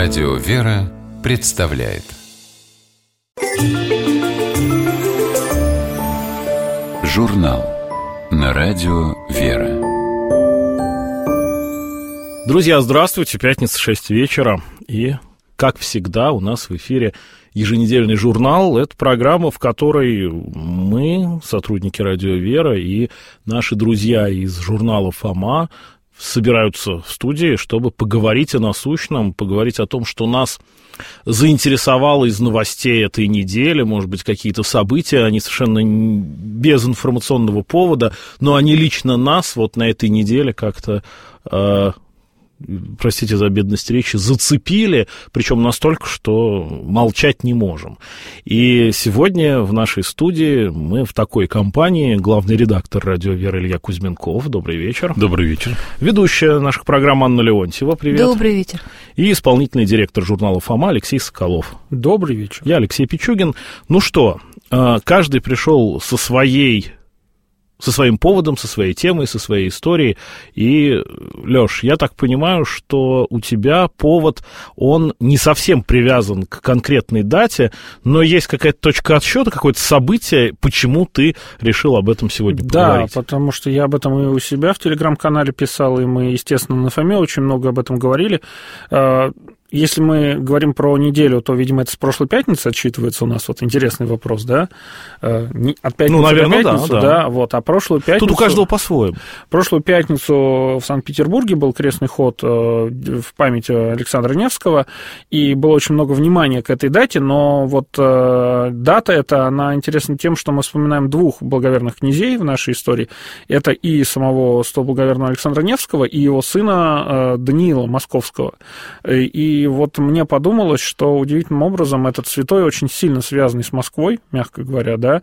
Радио «Вера» представляет журнал на Радио «Вера». Друзья, здравствуйте. Пятница, 6 вечера. И, как всегда, у нас в эфире еженедельный журнал. Это программа, в которой мы, сотрудники Радио «Вера» и наши друзья из журнала «Фома» собираются в студии, чтобы поговорить о насущном, поговорить о том, что нас заинтересовало из новостей этой недели, может быть, какие-то события, они совершенно без информационного повода, но они лично нас вот на этой неделе как-то, простите за бедность речи, зацепили, причем настолько, что молчать не можем. И сегодня в нашей студии мы в такой компании: главный редактор «Радио «Вера» Илья Кузьменков. Добрый вечер. Добрый вечер. Ведущая наших программ Анна Леонтьева. Привет. Добрый вечер. И исполнительный директор журнала «Фома» Алексей Соколов. Добрый вечер. Я Алексей Пичугин. Ну что, каждый пришел со своим поводом, со своей темой, со своей историей. И, Лёш, я так понимаю, что у тебя повод, он не совсем привязан к конкретной дате, но есть какая-то точка отсчета, какое-то событие, почему ты решил об этом сегодня поговорить. Да, потому что я об этом и у себя в Телеграм-канале писал, и мы, естественно, на Фоме очень много об этом говорили. Если мы говорим про неделю, то, видимо, это с прошлой пятницы отсчитывается у нас. Вот интересный вопрос, да? От пятницы до пятницы, да. Вот, а прошлую пятницу... Тут у каждого по-своему. Прошлую пятницу в Санкт-Петербурге был крестный ход в память Александра Невского, и было очень много внимания к этой дате, но вот дата эта, она интересна тем, что мы вспоминаем двух благоверных князей в нашей истории. Это и самого благоверного Александра Невского, и его сына Даниила Московского. И вот мне подумалось, что удивительным образом этот святой, очень сильно связанный с Москвой, мягко говоря, да,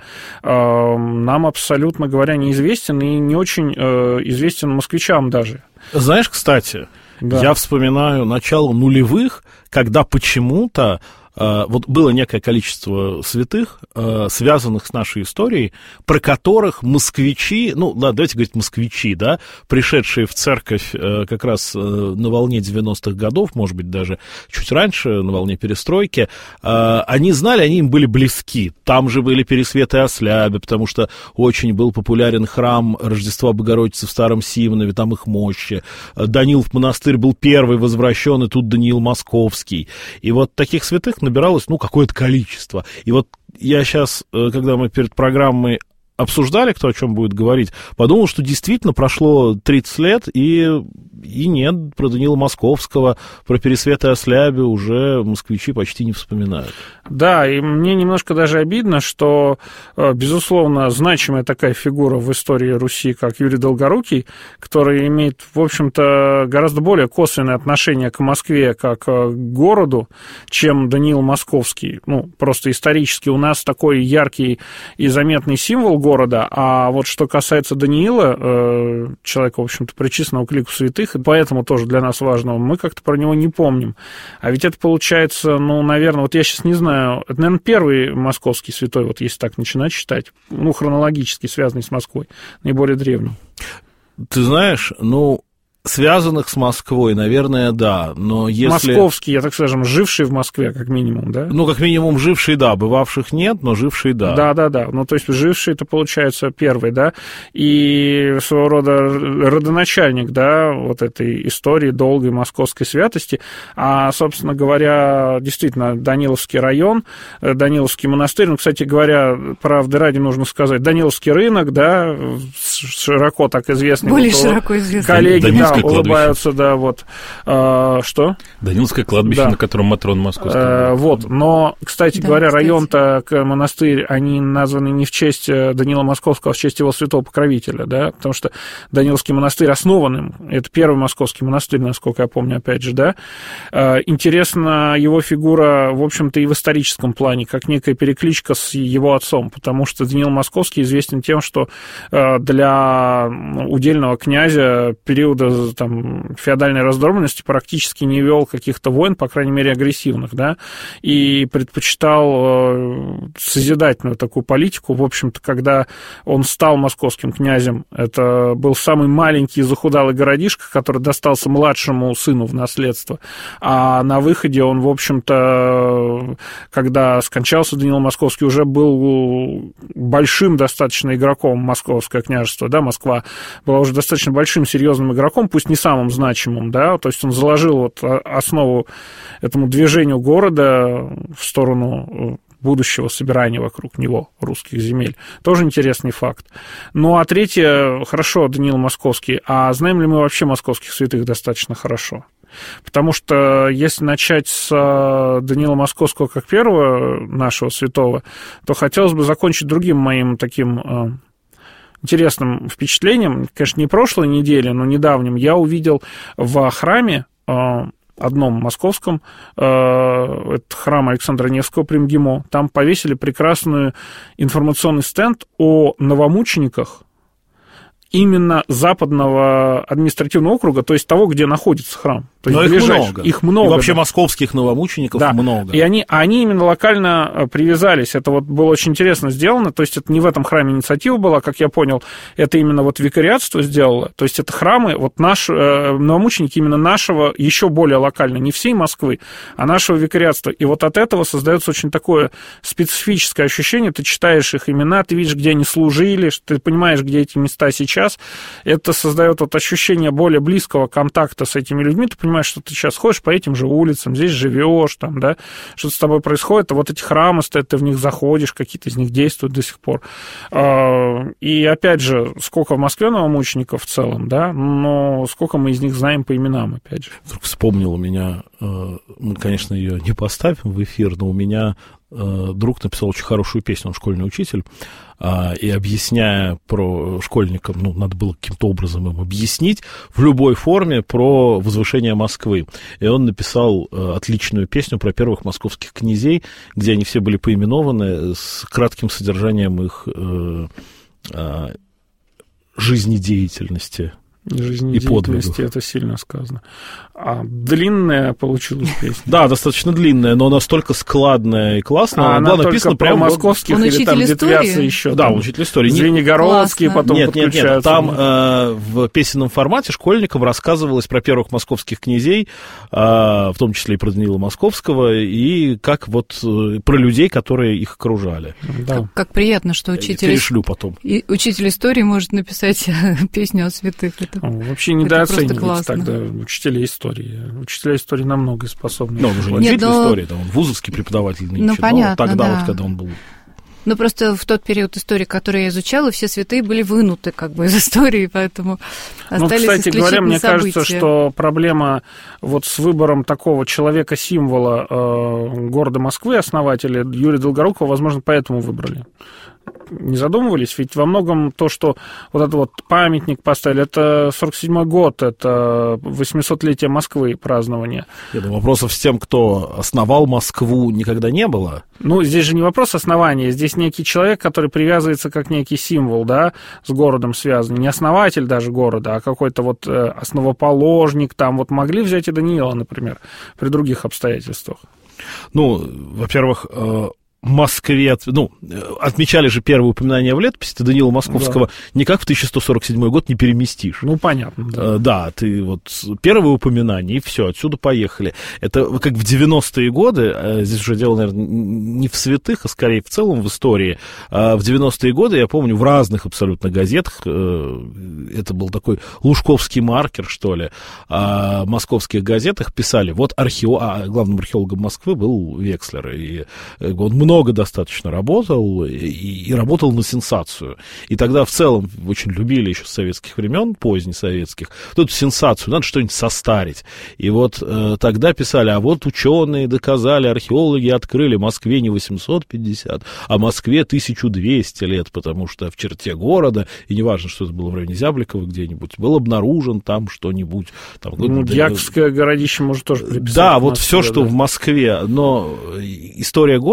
нам, абсолютно говоря, неизвестен и не очень известен москвичам даже. Знаешь, кстати, да, я вспоминаю начало нулевых, когда почему-то вот было некое количество святых, связанных с нашей историей, про которых москвичи, давайте говорить москвичи, да, пришедшие в церковь как раз на волне 90-х годов, может быть, даже чуть раньше, на волне перестройки, они знали, они им были близки. Там же были пересветы Ослябе, потому что очень был популярен храм Рождества Богородицы в Старом Симонове, там их мощи. Данилов монастырь был первый возвращен, и тут Даниил Московский. И вот таких святых набиралось, какое-то количество. И вот я сейчас, когда мы перед программой обсуждали, кто о чем будет говорить, подумал, что действительно прошло 30 лет, и нет, про Даниила Московского, про пересветы Ослябе уже москвичи почти не вспоминают. Да, и мне немножко даже обидно, что, безусловно, значимая такая фигура в истории Руси, как Юрий Долгорукий, который имеет, в общем-то, гораздо более косвенное отношение к Москве как к городу, чем Даниил Московский. Просто исторически у нас такой яркий и заметный символ города, а вот что касается Даниила, человека, в общем-то, причисленного к лику святых, и поэтому тоже для нас важного, мы как-то про него не помним. А ведь это получается, наверное, вот я сейчас не знаю, это, наверное, первый московский святой, вот если так начинать считать, хронологически связанный с Москвой, наиболее древний. Ты знаешь, связанных с Москвой, наверное, да, но если... Московский, я так скажем, живший в Москве, как минимум, да? Как минимум живший, да, бывавших нет, но живший, да. Да, то есть живший, это получается первый, да, и своего рода родоначальник, да, вот этой истории долгой московской святости, а, собственно говоря, действительно, Даниловский район, Даниловский монастырь, кстати говоря, правды ради нужно сказать, Даниловский рынок, да, широко так известный. Более широко известный. Коллеги, улыбаются, да, вот. Что? Даниловское кладбище, на котором Матрон Московский. Вот, но, кстати говоря, район-то, монастырь, они названы не в честь Данила Московского, а в честь его святого покровителя, да, потому что Даниловский монастырь основан им, это первый московский монастырь, насколько я помню, опять же, да. Интересна его фигура, в общем-то, и в историческом плане, как некая перекличка с его отцом, потому что Даниил Московский известен тем, что для удельного князя периода там, феодальной раздробленности практически не вел каких-то войн, по крайней мере, агрессивных, да, и предпочитал созидательную такую политику. В общем-то, когда он стал московским князем, это был самый маленький захудалый городишко, который достался младшему сыну в наследство, а на выходе он, в общем-то, когда скончался Даниил Московский, уже был большим достаточно игроком Московское княжество, да, Москва была уже достаточно большим, серьезным игроком, пусть не самым значимым, да, то есть он заложил вот основу этому движению города в сторону будущего собирания вокруг него русских земель. Тоже интересный факт. Ну, а третье, хорошо, Даниил Московский, а знаем ли мы вообще московских святых достаточно хорошо? Потому что если начать с Даниила Московского как первого нашего святого, то хотелось бы закончить другим моим таким интересным впечатлением. Конечно, не прошлой недели, но недавним я увидел в храме одном московском, это храм Александра Невского при МГИМО, там повесили прекрасный информационный стенд о новомучениках именно западного административного округа, то есть того, где находится храм. То есть но их много. Их много. И вообще да. Московских новомучеников да. много. И они именно локально привязались. Это вот было очень интересно сделано. То есть это не в этом храме инициатива была, как я понял, это именно вот викариатство сделало. То есть это храмы, вот наши новомученики именно нашего, еще более локально, не всей Москвы, а нашего викариатства. И вот от этого создается очень такое специфическое ощущение. Ты читаешь их имена, ты видишь, где они служили, ты понимаешь, где эти места сейчас. Это создает вот ощущение более близкого контакта с этими людьми. Ты понимаешь, что ты сейчас ходишь по этим же улицам, здесь живешь, там, да, что-то с тобой происходит, а вот эти храмы стоят, ты в них заходишь, какие-то из них действуют до сих пор. И опять же, сколько в Москве новомучеников в целом, да, но сколько мы из них знаем по именам, опять же. Вдруг вспомнил у меня, мы, конечно, ее не поставим в эфир, но у меня друг написал очень хорошую песню, он школьный учитель, и объясняя про школьникам, ну, надо было каким-то образом им объяснить в любой форме про возвышение Москвы. И он написал отличную песню про первых московских князей, где они все были поименованы с кратким содержанием их жизнедеятельности. Жизнедеятельности, это сильно сказано. А длинная получилась песня. Да, достаточно длинная, но настолько складная и классная. А она была прям московских или там ветвятся еще. Да, учитель истории. Звенигородские потом подключаются. Нет, там в песенном формате школьникам рассказывалось про первых московских князей, в том числе и про Даниила Московского, и как вот про людей, которые их окружали. Да. Как приятно, что учитель истории может написать песню о святых. Вообще недооценивается тогда учителя истории. Учителя истории намного способны. Ну, он уже не учитель истории, он вузовский преподаватель нынче. Ну, понятно, тогда да. вот, когда он был... Ну, просто в тот период истории, который я изучала, все святые были вынуты как бы из истории, поэтому остались исключительные события. Кстати говоря, мне кажется, что проблема вот с выбором такого человека-символа города Москвы, основателя Юрия Долгорукова, возможно, поэтому выбрали. Не задумывались? Ведь во многом то, что вот этот вот памятник поставили, это 47-й год, это 800-летие Москвы, празднование. Я думаю, вопросов с тем, кто основал Москву, никогда не было. Ну, здесь же не вопрос основания, здесь некий человек, который привязывается как некий символ, да, с городом связан. Не основатель даже города, а какой-то вот основоположник там. Вот могли взять и Даниила, например, при других обстоятельствах. Ну, во-первых, Москве, отмечали же первое упоминание в летописи, ты Даниила Московского никак в 1147 год не переместишь. Ну, понятно. Да, ты вот первое упоминание, и все, отсюда поехали. Это как в 90-е годы, здесь уже дело, наверное, не в святых, а скорее в целом в истории. В 90-е годы, я помню, в разных абсолютно газетах, это был такой лужковский маркер, что ли, в московских газетах писали, вот главным археологом Москвы был Векслер, и он много достаточно работал и работал на сенсацию. И тогда в целом очень любили еще с советских времен, позднесоветских, вот эту сенсацию, надо что-нибудь состарить. И вот тогда писали, а вот ученые доказали, археологи открыли Москве не 850, а Москве 1200 лет, потому что в черте города, и неважно, что это было в районе Зябликова где-нибудь, был обнаружен там что-нибудь. Там, Дьяковское городище может тоже приписать. Да, вот все, что в Москве, но история города начинается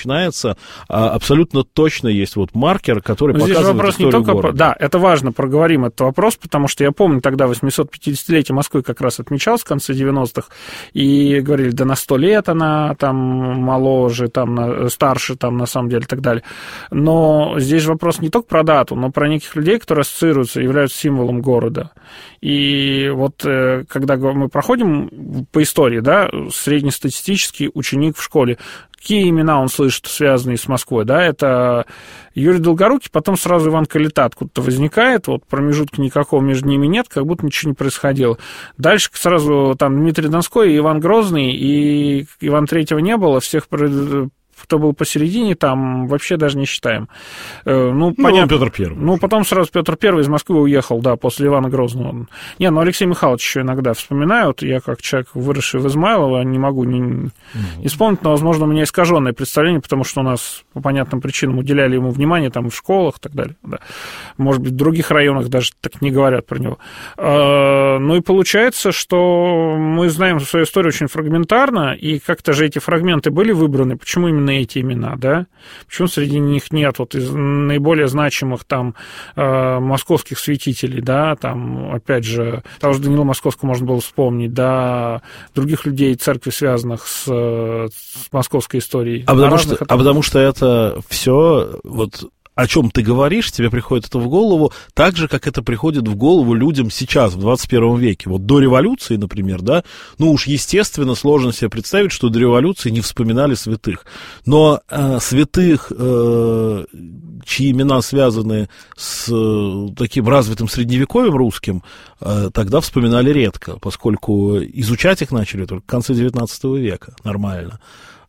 начинается, абсолютно точно есть вот маркер, который показывает здесь вопрос историю не только города. Да, это важно, проговорим этот вопрос, потому что я помню, тогда 850-летие Москвы как раз отмечалось в конце 90-х, и говорили, да на 100 лет она там моложе, там старше, там на самом деле и так далее. Но здесь вопрос не только про дату, но про неких людей, которые ассоциируются, являются символом города. И вот когда мы проходим по истории, да, среднестатистический ученик в школе, какие имена он слышит, связанные с Москвой, да, это Юрий Долгорукий, потом сразу Иван Калита откуда-то возникает, вот промежутка никакого между ними нет, как будто ничего не происходило. Дальше сразу там Дмитрий Донской и Иван Грозный, и Ивана Третьего не было, всех, кто был посередине, там вообще даже не считаем. Понятно. Петр Первый. Потом сразу Петр Первый из Москвы уехал, да, после Ивана Грозного. Алексей Михайлович еще иногда вспоминаю. Вот я, как человек, выросший в Измайлово, не могу не вспомнить, но, возможно, у меня искаженное представление, потому что у нас по понятным причинам уделяли ему внимание там в школах и так далее. Да. Может быть, в других районах даже так не говорят про него. И получается, что мы знаем свою историю очень фрагментарно, и как-то же эти фрагменты были выбраны. Почему именно эти имена, да? Почему среди них нет вот из наиболее значимых там московских святителей, да, там, опять же, того же Данила Московского можно было вспомнить, да, других людей церкви, связанных с московской историей. Потому что это все вот о чем ты говоришь, тебе приходит это в голову, так же, как это приходит в голову людям сейчас, в 21 веке. Вот до революции, например, да, уж естественно сложно себе представить, что до революции не вспоминали святых. Но святых, чьи имена связаны с таким развитым средневековьем русским, тогда вспоминали редко, поскольку изучать их начали только в конце XIX века, нормально.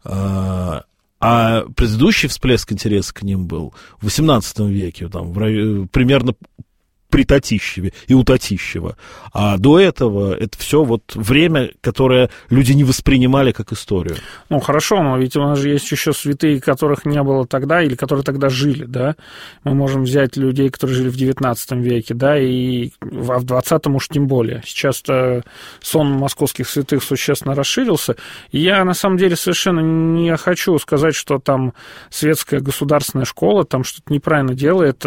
А предыдущий всплеск интереса к ним был в XVIII веке, там, примерно при Татищеве и у Татищева. А до этого это все вот время, которое люди не воспринимали как историю. Хорошо, но ведь у нас же есть еще святые, которых не было тогда, или которые тогда жили, да. Мы можем взять людей, которые жили в XIX веке, да, и в XX уж тем более. Сейчас-то сон московских святых существенно расширился, и я, на самом деле, совершенно не хочу сказать, что там светская государственная школа там что-то неправильно делает,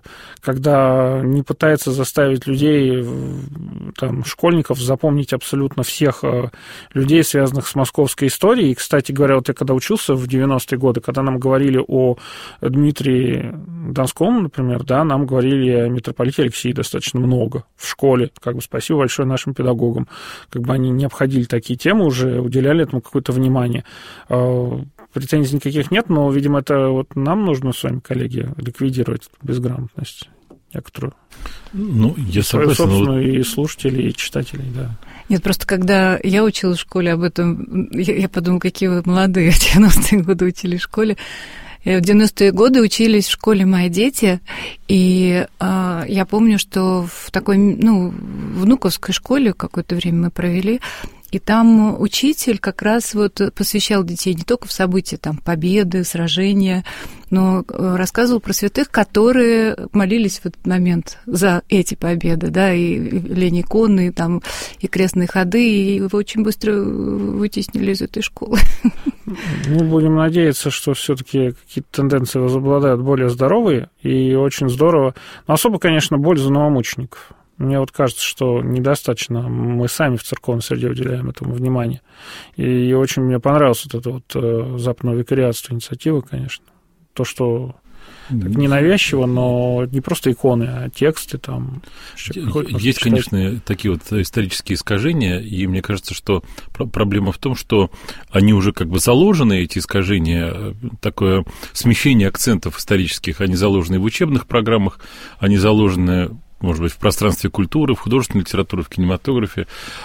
когда не пытается заставить людей, там, школьников запомнить абсолютно всех людей, связанных с московской историей. И, кстати говоря, вот я когда учился в 90-е годы, когда нам говорили о Дмитрии Донском, например, да, нам говорили о митрополите Алексее достаточно много в школе. Спасибо большое нашим педагогам. Они не обходили такие темы уже, уделяли этому какое-то внимание. Претензий никаких нет, но, видимо, это вот нам нужно с вами, коллеги, ликвидировать эту безграмотность некоторую. Я согласен. Собственно, и слушателей, и читателей, да. Нет, просто когда я училась в школе об этом, я подумала, какие вы молодые, в 90-е годы учились в школе. В 90-е годы учились в школе мои дети, и я помню, что в такой, внуковской школе какое-то время мы провели, и там учитель как раз вот посвящал детей не только в события, там, победы, сражения, но рассказывал про святых, которые молились в этот момент за эти победы, да, и лень иконы, там, и крестные ходы, и его очень быстро вытеснили из этой школы. Будем надеяться, что все-таки какие-то тенденции возобладают более здоровые, и очень здорово. Но особо, конечно, боль за новомучеников. Мне вот кажется, что недостаточно мы сами в церковной среде уделяем этому внимание. И очень мне понравилась вот эта вот западного викариатства инициатива, конечно. То, что так ненавязчиво, но не просто иконы, а тексты там. Есть, конечно, такие вот исторические искажения, и мне кажется, что проблема в том, что они уже заложены, эти искажения, такое смещение акцентов исторических, они заложены в учебных программах, они заложены, может быть, в пространстве культуры, в художественной литературе, в кинематографе.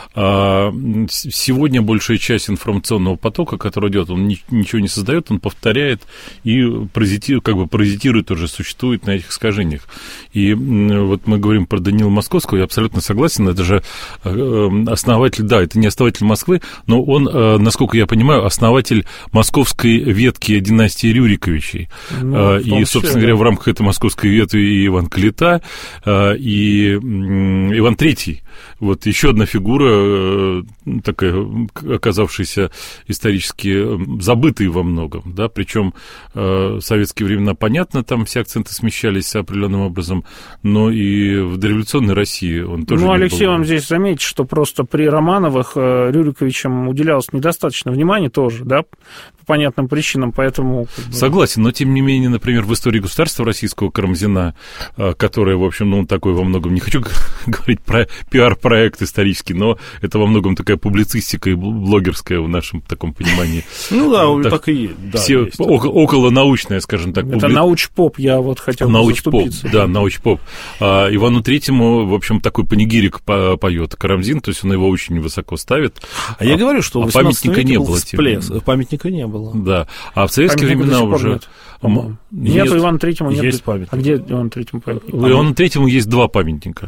Сегодня большая часть информационного потока, который идет, он ничего не создает, он повторяет и паразитирует уже, существует на этих искажениях. И вот мы говорим про Данила Московского, я абсолютно согласен, это же основатель, да, это не основатель Москвы, но он, насколько я понимаю, основатель московской ветки династии Рюриковичей. И, собственно говоря, в рамках этой московской ветви и Иван Калита, и Иван III. Вот еще одна фигура такая, оказавшаяся исторически забытой во многом, да, причем в советские времена, понятно, там все акценты смещались определенным образом, но и в дореволюционной России он тоже Алексей, вам здесь заметить, что просто при Романовых Рюриковичам уделялось недостаточно внимания тоже, да, по понятным причинам, поэтому... Согласен, но тем не менее, например, в истории государства российского Карамзина, которая, в общем, он такой во многом, не хочу говорить про пиар-проект исторический, но это во многом такая публицистика и блогерская в нашем таком понимании. Так и есть. Все околонаучная, скажем так. Это научпоп, я вот хотел заступиться. Да, научпоп. Ивану Третьему, в общем, такой панигирик поет Карамзин, то есть он его очень высоко ставит. Я говорю, что в 18 памятника не было. Памятника не было. Да, а в советские времена уже... Нет, Ивану Третьему нет. Есть памятник. А где Ивану Третьему памятник? Ивану Третьему есть 2 памятника.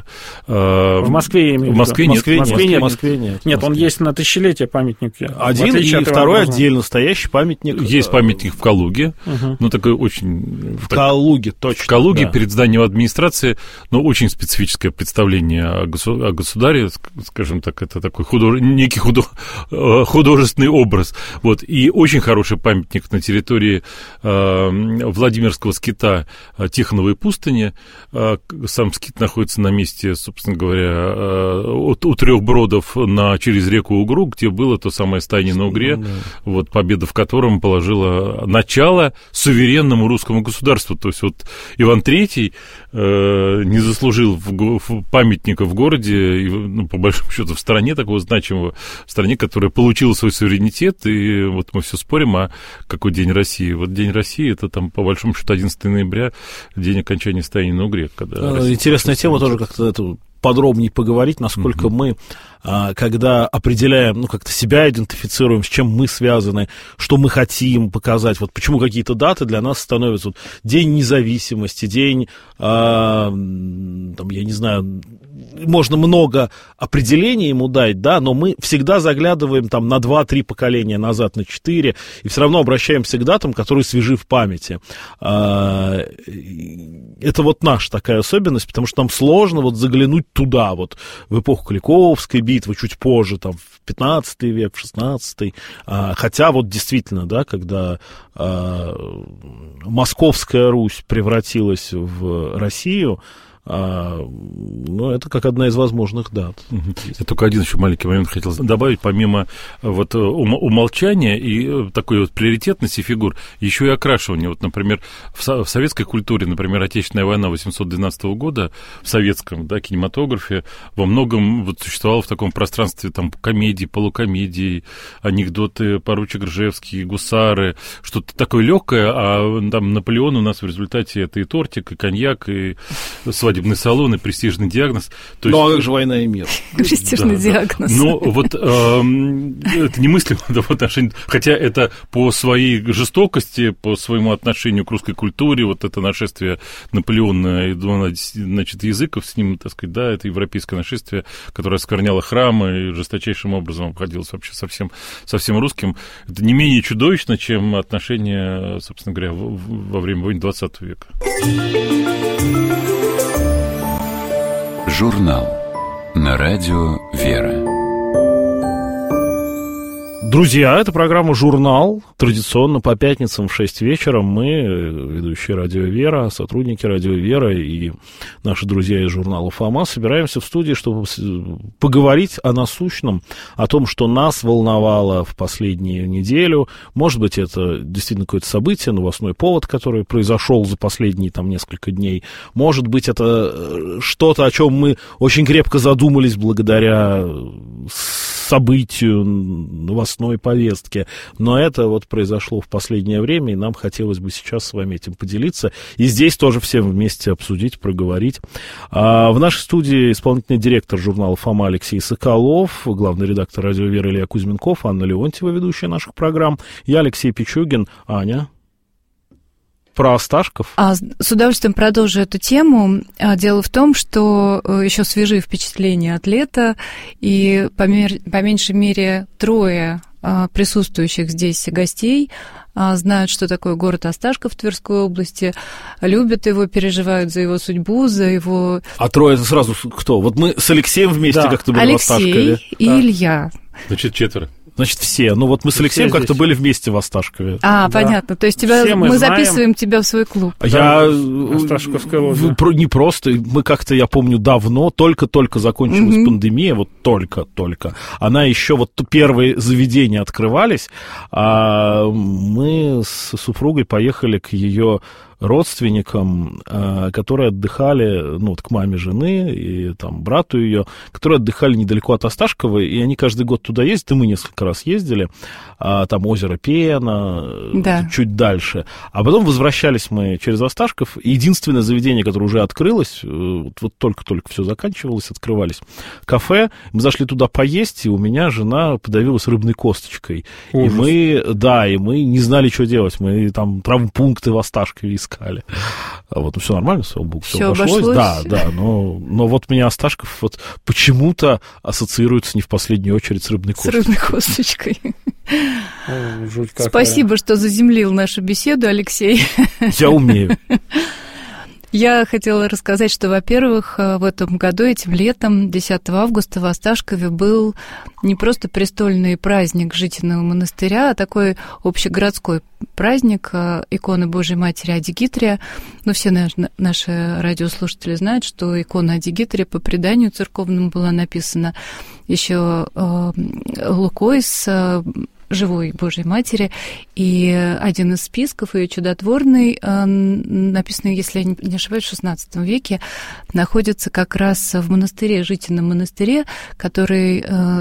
В Москве, я имею в виду. В Москве нет. В Москве нет. Нет, он есть на тысячелетие памятник. Один и второй отдельно стоящий памятник. Есть памятник в Калуге, ну, такой очень... В Калуге, точно. В Калуге, да. Перед зданием администрации, но очень специфическое представление о государе, скажем так, это такой некий художественный образ. Вот. И очень хороший памятник на территории Владимирского скита Тихоновой пустыни. Сам скит находится на месте, собственно говоря, у Трех Бродов через реку Угру, где было то самое стайни на Угре, вот, победа в котором положила начало суверенному русскому государству. То есть вот Иван III не заслужил памятника в городе, ну, по большому счету, в стране такого значимого, в стране, которая получила свой суверенитет, и вот мы все спорим, а какой День России? Вот День России, это там, по большому счету, 11 ноября, день окончания стайни на Угре. Интересная тема тоже как-то подробнее поговорить, насколько мы, когда определяем, ну, как-то себя идентифицируем, с чем мы связаны, что мы хотим показать, вот почему какие-то даты для нас становятся, вот, День независимости, день, там, я не знаю, можно много определений ему дать, да, но мы всегда заглядываем там на 2-3 поколения назад, на 4, и все равно обращаемся к датам, которые свежи в памяти. Это вот наша такая особенность, потому что нам сложно вот заглянуть туда, вот в эпоху Куликовской битвы, чуть позже, там, в 15 век, в 16, хотя вот действительно, да, когда Московская Русь превратилась в Россию, ну, это как одна из возможных дат. Я только один еще маленький момент хотел добавить. Помимо вот умолчания и такой вот приоритетности фигур, еще и окрашивания. Вот, например, в советской культуре, например, Отечественная война 812 года в советском, да, кинематографе во многом вот существовало в таком пространстве там комедии, полукомедии, анекдоты, поручик Ржевский, гусары, что-то такое легкое, а там Наполеон у нас в результате это и тортик, и коньяк, и свадебный салон, и престижный диагноз. То есть... а как же «Война и мир»? Престижный диагноз. Ну, вот это немыслимо в отношении... Хотя это по своей жестокости, по своему отношению к русской культуре, вот это нашествие Наполеона и 12 языков с ним, так сказать, да, это европейское нашествие, которое оскверняло храмы и жесточайшим образом обходилось вообще со всем русским. Это не менее чудовищно, чем отношения, собственно говоря, во время войны 20 века. Журнал на радио «Вера». Друзья, это программа «Журнал». Традиционно по пятницам в 6 вечера мы, ведущие радио «Вера», сотрудники радио «Вера» и наши друзья из журнала «Фома» собираемся в студии, чтобы поговорить о насущном, о том, что нас волновало в последнюю неделю. Может быть, это действительно какое-то событие, новостной повод, который произошел за последние там несколько дней. Может быть, это что-то, о чем мы очень крепко задумались благодаря событию, новостной повестки. Но это вот произошло в последнее время, и нам хотелось бы сейчас с вами этим поделиться. И здесь тоже всем вместе обсудить, проговорить. В нашей студии исполнительный директор журнала «Фома» Алексей Соколов, главный редактор радио «Вера» Илья Кузьменков, Анна Леонтьева, ведущая наших программ, я Алексей Пичугин. Аня? Про Осташков? С удовольствием продолжу эту тему. Дело в том, что еще свежие впечатления от лета, и по меньшей мере 3 присутствующих здесь гостей знают, что такое город Осташков в Тверской области, любят его, переживают за его судьбу, за его... А 3 это сразу кто? Вот мы с Алексеем вместе как-то были в Осташкове. Алексей и Илья. Значит, 4. Значит, все. Ну, вот мы с Алексеем как-то были вместе в Осташкове. Да. Понятно. То есть мы записываем тебя в свой клуб. Осташковская ложа. Не просто. Мы как-то, я помню, давно, только-только закончилась пандемия, вот только-только. Она еще, вот первые заведения открывались, а мы с супругой поехали к ее родственникам, которые отдыхали, ну, вот к маме жены и там брату ее, которые отдыхали недалеко от Осташкова, и они каждый год туда ездят, и мы несколько раз ездили, там озеро Пена, чуть дальше. А потом возвращались мы через Осташков, и единственное заведение, которое уже открылось, вот только-только все заканчивалось, открывались кафе, мы зашли туда поесть, и у меня жена подавилась рыбной косточкой. Ужас. И мы не знали, что делать, мы там травмпункты в Осташкове искали. Вот, ну, все нормально, слава богу, все обошлось. Да, но вот меня Осташков вот почему-то ассоциируется не в последнюю очередь с рыбной косточкой. С рыбной косточкой. Спасибо, что заземлил нашу беседу, Алексей. Я умею. Я хотела рассказать, что, во-первых, в этом году, этим летом, 10 августа, в Осташкове был не просто престольный праздник Житиного монастыря, а такой общегородской праздник иконы Божьей Матери Адигитрия. Ну, все наши радиослушатели знают, что икона Адигитрия по преданию церковному была написана еще Лукой с живой Божьей Матери, и один из списков, ее чудотворный, написанный, если я не ошибаюсь, в XVI веке, находится как раз в монастыре, Житином монастыре, который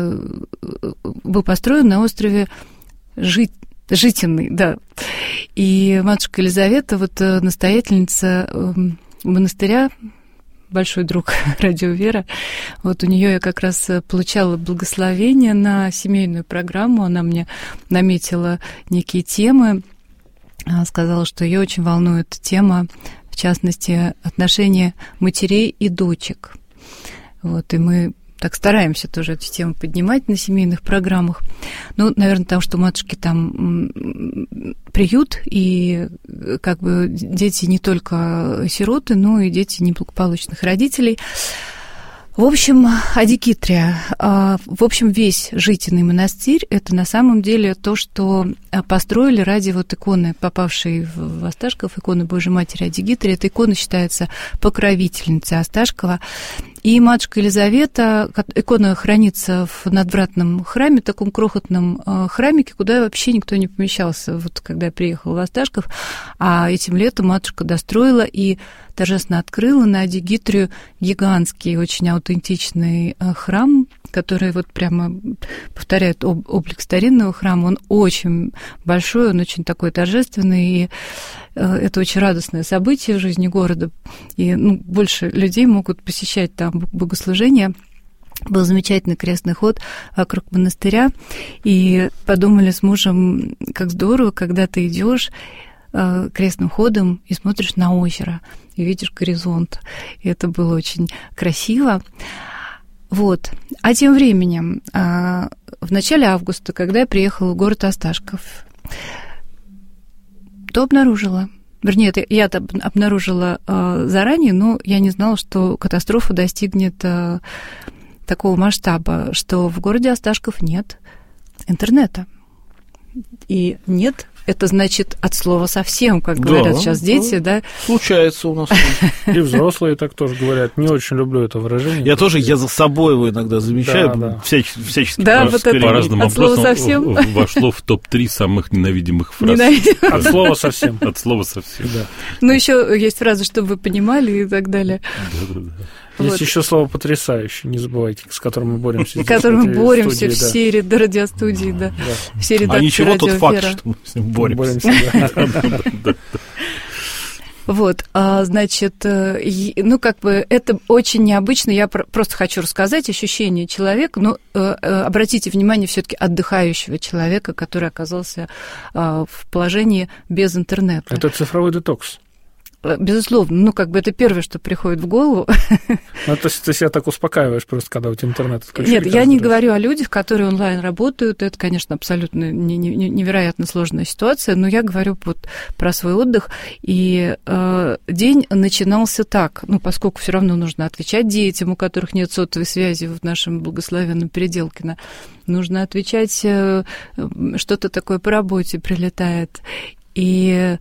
был построен на острове Житиный, да. И матушка Елизавета, вот настоятельница монастыря, большой друг Радио Вера. Вот у нее я как раз получала благословение на семейную программу. Она мне наметила некие темы. Сказала, что ее очень волнует тема, в частности, отношения матерей и дочек. Вот, и мы так стараемся тоже эту тему поднимать на семейных программах. Ну, наверное, потому что у матушки там приют, и как бы дети не только сироты, но и дети неблагополучных родителей. В общем, Адигитрия, в общем, весь Житиный монастырь – это на самом деле то, что построили ради вот иконы, попавшей в Осташков, иконы Божьей Матери Адигитрии. Эта икона считается покровительницей Осташкова. И матушка Елизавета, икона хранится в надвратном храме, таком крохотном храмике, куда вообще никто не помещался, вот когда я приехала в Осташков. А этим летом матушка достроила и торжественно открыла на Адигитрию гигантский, очень аутентичный храм, который вот прямо повторяет облик старинного храма. Он очень большой, он очень такой торжественный, и это очень радостное событие в жизни города. И больше людей могут посещать там богослужения. Был замечательный крестный ход вокруг монастыря, и подумали с мужем, как здорово, когда ты идешь крестным ходом и смотришь на озеро, и видишь горизонт. И это было очень красиво. Вот. А тем временем, в начале августа, когда я приехала в город Осташков, то обнаружила, вернее, я-то обнаружила заранее, но я не знала, что катастрофа достигнет такого масштаба, что в городе Осташков нет интернета. И нет, это значит от слова совсем, как говорят сейчас дети, да? Случается у нас. И взрослые так тоже говорят. Не очень люблю это выражение. Я за собой его иногда замечаю, всячески по разным вопросам вошло в топ-3 самых ненавидимых фраз. От слова совсем. От слова совсем. Ну, еще есть фразы, чтобы вы понимали и так далее. Есть еще слово «потрясающе», не забывайте, с которым мы боремся. С которым мы боремся в сфере радиостудии, да. В сфере редакции. А ничего, тот факт, что мы с ним боремся. Вот, значит, как бы это очень необычно. Я просто хочу рассказать ощущение человека, но обратите внимание все-таки отдыхающего человека, который оказался в положении без интернета. Это цифровой детокс. безусловно, ну, как бы это первое, что приходит в голову. Ну, то есть ты себя так успокаиваешь просто, когда у тебя интернет отключили? Нет, я не говорю о людях, которые онлайн работают. Это, конечно, абсолютно невероятно сложная ситуация, но я говорю вот про свой отдых. И день начинался так, ну, поскольку все равно нужно отвечать детям, у которых нет сотовой связи в нашем благословенном Переделкино. Нужно отвечать, что-то такое по работе прилетает. И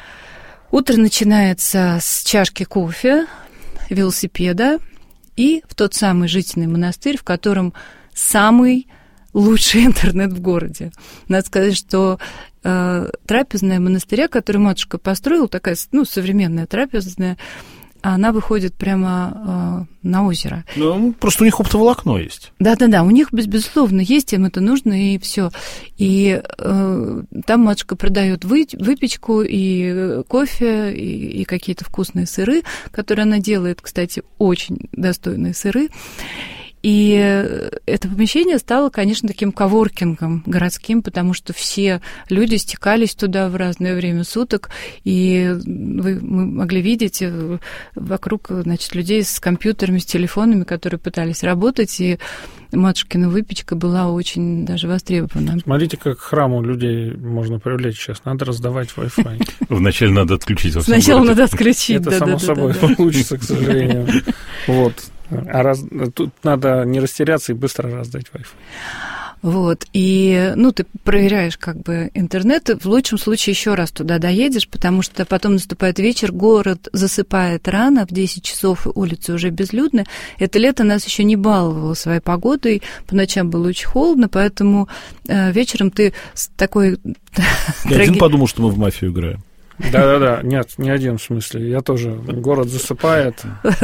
утро начинается с чашки кофе, велосипеда и в тот самый жительный монастырь, в котором самый лучший интернет в городе. Надо сказать, что трапезная монастыря, которую матушка построила, такая, ну, современная трапезная, она выходит прямо на озеро. Ну, просто у них оптоволокно есть. Да-да-да, у них, безусловно, есть, им это нужно, и все. И там матушка продает выпечку, и кофе, и какие-то вкусные сыры, которые она делает, кстати, очень достойные сыры. И это помещение стало, конечно, таким коворкингом городским, потому что все люди стекались туда в разное время суток, и мы могли видеть вокруг, значит, людей с компьютерами, с телефонами, которые пытались работать, и матушкина выпечка была очень даже востребована. Смотрите, как к храму людей можно привлечь сейчас. Надо раздавать Wi-Fi. Вначале надо отключить. Сначала надо отключить, это само собой получится, к сожалению. Вот. Тут надо не растеряться и быстро раздать Wi-Fi. Вот, и, ну, ты проверяешь как бы интернет, в лучшем случае еще раз туда доедешь, потому что потом наступает вечер, город засыпает рано, в 10 часов улицы уже безлюдны. Это лето нас еще не баловало своей погодой, по ночам было очень холодно, поэтому вечером ты с такой... Я один подумал, что мы в мафию играем. Да-да-да, нет, не один в смысле. Я тоже. Город засыпает,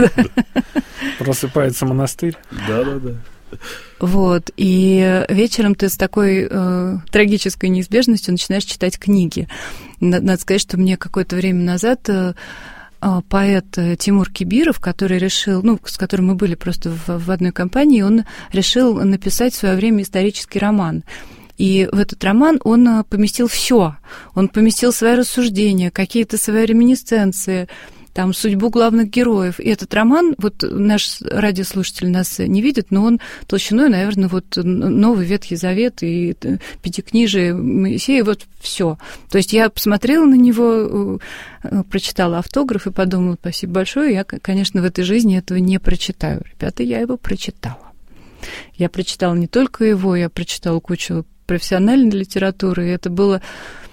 просыпается монастырь. Да-да-да. Вот, и вечером ты с такой трагической неизбежностью начинаешь читать книги. Надо сказать, что мне какое-то время назад поэт Тимур Кибиров, который решил, ну, с которым мы были просто в одной компании, он решил написать в свое время исторический роман. И в этот роман он поместил все. Он поместил свои рассуждения, какие-то свои реминисценции, там, судьбу главных героев. И этот роман, вот наш радиослушатель нас не видит, но он толщиной, наверное, вот Новый Ветхий Завет и Пятикнижие Моисея, вот все. То есть я посмотрела на него, прочитала автограф и подумала, спасибо большое, я, конечно, в этой жизни этого не прочитаю. Ребята, я его прочитала. Я прочитала не только его, я прочитала кучу профессиональной литературы, и это было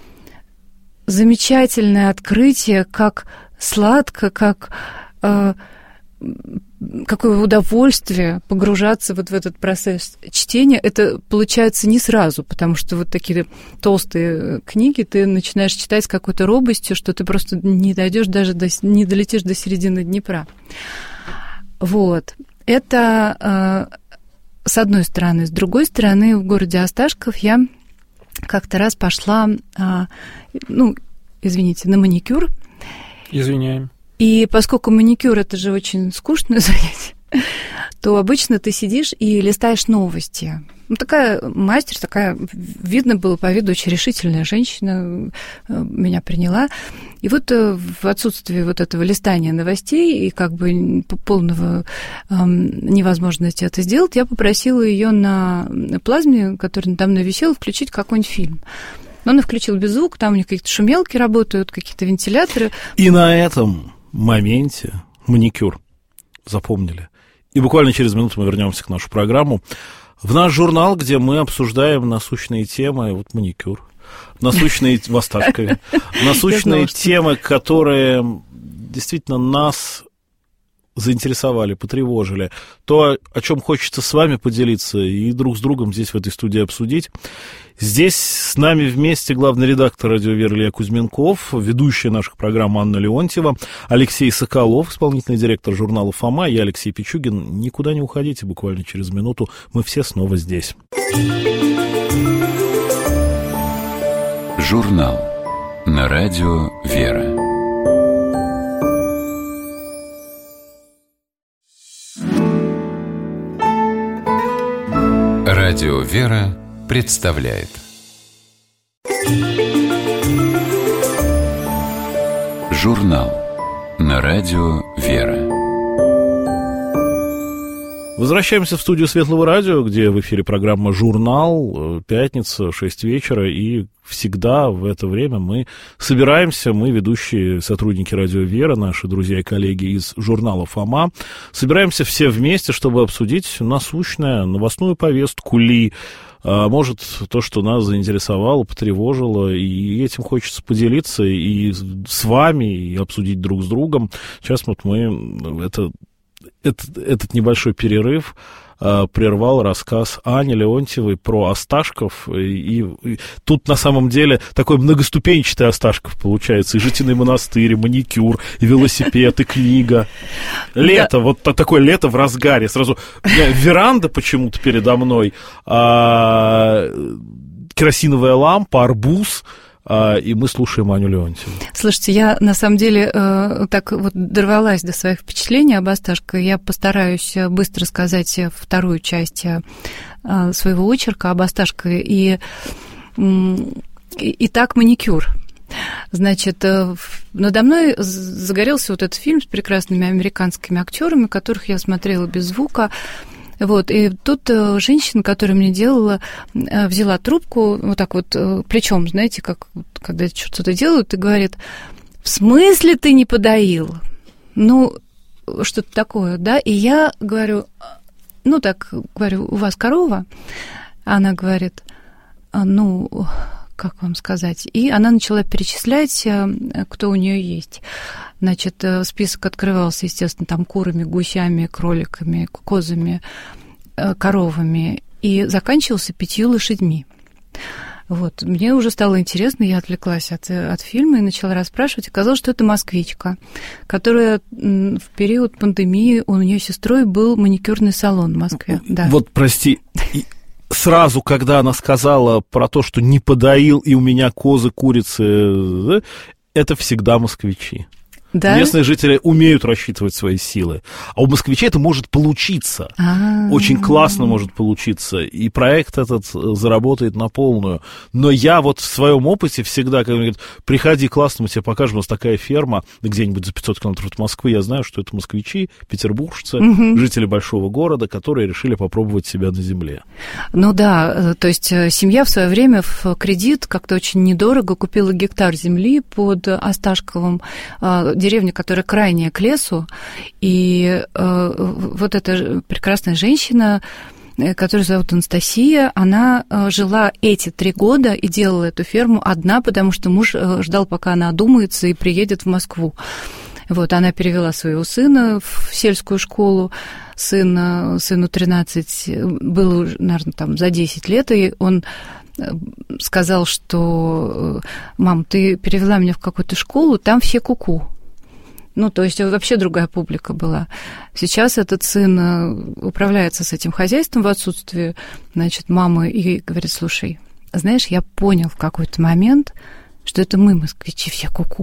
замечательное открытие, как сладко, как какое удовольствие погружаться вот в этот процесс чтения. Это получается не сразу, потому что вот такие толстые книги ты начинаешь читать с какой-то робостью, что ты просто не дойдешь даже не долетишь до середины Днепра. Вот. Это с одной стороны. С другой стороны, в городе Осташков я как-то раз пошла, ну, извините, на маникюр. Извиняем. И поскольку маникюр – это же очень скучное занятие, то обычно ты сидишь и листаешь новости. Ну, такая мастер, такая, видно было по виду, очень решительная женщина меня приняла. И вот в отсутствии вот этого листания новостей и как бы полного невозможности это сделать, я попросила ее на плазме, которая там висела, включить какой-нибудь фильм. Но она включила без звука, там у них какие-то шумелки работают, какие-то вентиляторы. И на этом моменте маникюр запомнили. И буквально через минуту мы вернемся к нашу программу. В наш журнал, где мы обсуждаем насущные темы, вот маникюр, насущные в Осташкове, насущные темы, которые действительно нас заинтересовали, потревожили, то, о чем хочется с вами поделиться и друг с другом здесь, в этой студии, обсудить. Здесь с нами вместе главный редактор «Радио Вера» Илья Кузьменков, ведущая наших программ Анна Леонтьева, Алексей Соколов, исполнительный директор журнала «Фома», я Алексей Пичугин. Никуда не уходите, буквально через минуту мы все снова здесь. Журнал на радио «Вера». Радио «Вера» представляет Журнал На радио «Вера». Возвращаемся в студию Светлого радио, где в эфире программа «Журнал», пятница, 6 вечера, и всегда в это время мы собираемся, мы, ведущие сотрудники радио «Вера», наши друзья и коллеги из журнала «Фома», собираемся все вместе, чтобы обсудить насущную новостную повестку ли, может, то, что нас заинтересовало, потревожило, и этим хочется поделиться и с вами, и обсудить друг с другом. Сейчас вот мы этот небольшой перерыв прервал рассказ Ани Леонтьевой про Осташков. И тут на самом деле такой многоступенчатый Осташков получается. И житиный монастырь, и маникюр, и велосипед, и книга. Лето, вот такое лето в разгаре. Сразу веранда почему-то передо мной, керосиновая лампа, арбуз. И мы слушаем Аню Леонтьеву. Слушайте, я на самом деле так вот дорвалась до своих впечатлений об Осташкове. Я постараюсь быстро сказать вторую часть своего очерка об Осташкове. Итак, маникюр. Значит, надо мной загорелся вот этот фильм с прекрасными американскими актерами, которых я смотрела без звука. Вот, и тут женщина, которая мне делала, взяла трубку вот так вот плечом, знаете, как когда что-то делают, и говорит: в смысле ты не подоил? Ну, что-то такое, да? И я говорю, у вас корова? Она говорит, как вам сказать? И она начала перечислять, кто у нее есть. Значит, список открывался, естественно, там курами, гусями, кроликами, козами, коровами, и заканчивался 5 лошадьми. Вот. Мне уже стало интересно, я отвлеклась от фильма и начала расспрашивать. Оказалось, что это москвичка, которая в период пандемии, у нее сестрой был маникюрный салон в Москве. Да. Вот, прости, сразу, когда она сказала про то, что не подоил, и у меня козы, курицы, это всегда москвичи. Да? Местные жители умеют рассчитывать свои силы. А у москвичей это может получиться. Очень классно может получиться. И проект этот заработает на полную. Но я вот в своем опыте всегда, когда мне говорят, приходи, классно, мы тебе покажем, у нас такая ферма где-нибудь за 500 километров от Москвы, я знаю, что это москвичи, петербуржцы, жители большого города, которые решили попробовать себя на земле. Ну да, то есть семья в свое время в кредит как-то очень недорого купила гектар земли под Осташковым, деревня, которая крайняя к лесу, и вот эта прекрасная женщина, которую зовут Анастасия, она жила эти 3 года и делала эту ферму одна, потому что муж ждал, пока она одумается и приедет в Москву. Вот, она перевела своего сына в сельскую школу, сыну 13, было, наверное, там за 10 лет, и он сказал, что: мам, ты перевела меня в какую-то школу, там все куку. Ну, то есть вообще другая публика была. Сейчас этот сын управляется с этим хозяйством в отсутствие, значит, мамы, и говорит: слушай, знаешь, я понял в какой-то момент, что это мы, москвичи, все куку.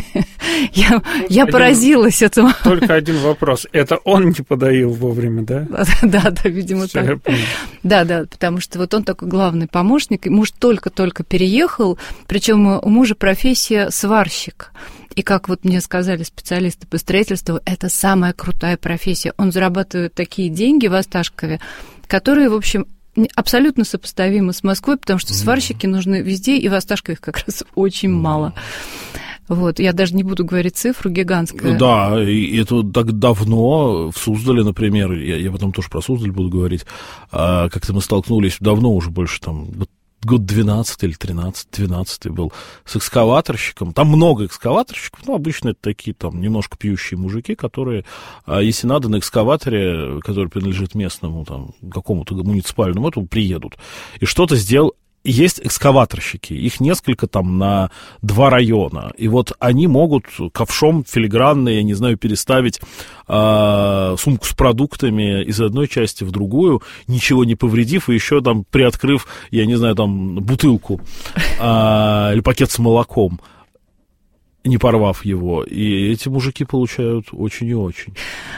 Я поразилась этому. Только один вопрос. Это он не подоил вовремя, да? Да, видимо, так. Да, потому что вот он такой главный помощник. Муж только-только переехал, причем у мужа профессия сварщик. И как вот мне сказали специалисты по строительству, это самая крутая профессия. Он зарабатывает такие деньги в Осташкове, которые, в общем, абсолютно сопоставимы с Москвой, потому что сварщики нужны везде, и в Осташкове их как раз очень мало. Вот, я даже не буду говорить цифру, гигантская. Да, и это так давно в Суздале, например, я потом тоже про Суздаль буду говорить, как-то мы столкнулись давно, уже больше там год 12 или 13, 12 был, с экскаваторщиком. Там много экскаваторщиков, но обычно это такие там немножко пьющие мужики, которые, если надо, на экскаваторе, который принадлежит местному там какому-то муниципальному, этому приедут. И что-то сделал. Есть экскаваторщики, их несколько там на 2 района, и вот они могут ковшом филигранно, я не знаю, переставить сумку с продуктами из одной части в другую, ничего не повредив, и еще там приоткрыв, я не знаю, там бутылку или пакет с молоком. не порвав его, и эти мужики получают очень и очень.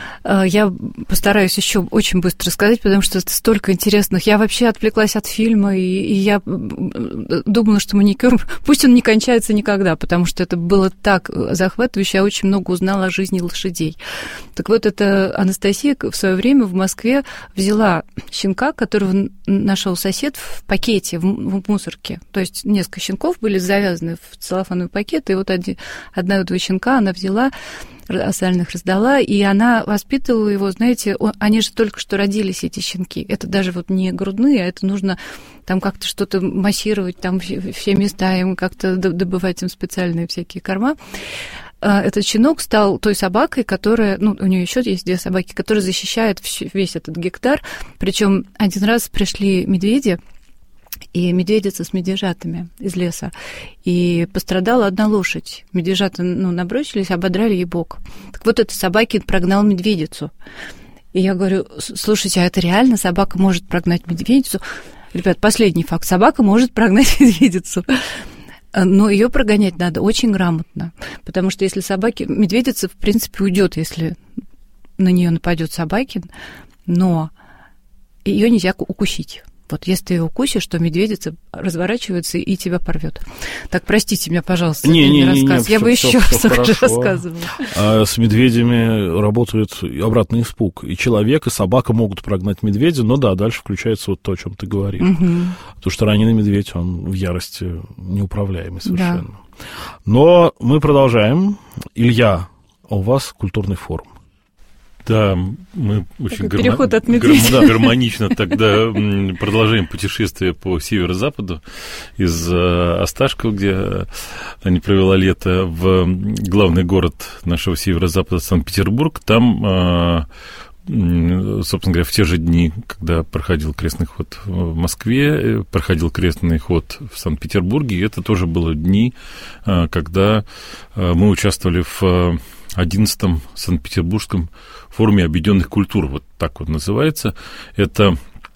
Я постараюсь еще очень быстро сказать, потому что это столько интересных. Я вообще отвлеклась от фильма, и я думала, что маникюр, пусть он не кончается никогда, потому что это было так захватывающе, я очень много узнала о жизни лошадей. Так вот, эта Анастасия в свое время в Москве взяла щенка, которого нашел сосед в пакете, в мусорке. То есть несколько щенков были завязаны в целлофановый пакет, и вот одна этого щенка она взяла, остальных раздала, и она воспитывала его, знаете, они же только что родились, эти щенки. Это даже вот не грудные, а это нужно там как-то что-то массировать, там все места им как-то добывать им специальные всякие корма. Этот щенок стал той собакой, которая, ну, у нее еще есть 2 собаки, которые защищают весь этот гектар. Причем один раз пришли медведи, и медведица с медвежатами из леса. И пострадала одна лошадь. Медвежата, набросились, ободрали ей бок. Так вот, эта собака прогнал медведицу. И я говорю, слушайте, а это реально собака может прогнать медведицу? Ребят, последний факт. Собака может прогнать медведицу. Но ее прогонять надо очень грамотно. Потому что если медведица, в принципе, уйдет, если на нее нападет собакин, но ее нельзя укусить. Вот если ты ее укусишь, то медведица разворачивается и тебя порвет. Так, простите меня, пожалуйста, не рассказ. Я бы еще раз рассказывала. А с медведями работает обратный испуг. И человек, и собака могут прогнать медведя, но да, дальше включается вот то, о чем ты говоришь. Угу. Потому что раненый медведь, он в ярости неуправляемый совершенно. Да. Но мы продолжаем. Илья, у вас культурный форум. Да, мы очень гармонично тогда продолжаем путешествие по северо-западу из Осташкова, где они провела лето, в главный город нашего северо-запада Санкт-Петербург. Там, собственно говоря, в те же дни, когда проходил крестный ход в Москве, проходил крестный ход в Санкт-Петербурге, и это тоже были дни, когда мы участвовали в 11-м Санкт-Петербургском форуме объединенных культур, вот так вот называется. Это,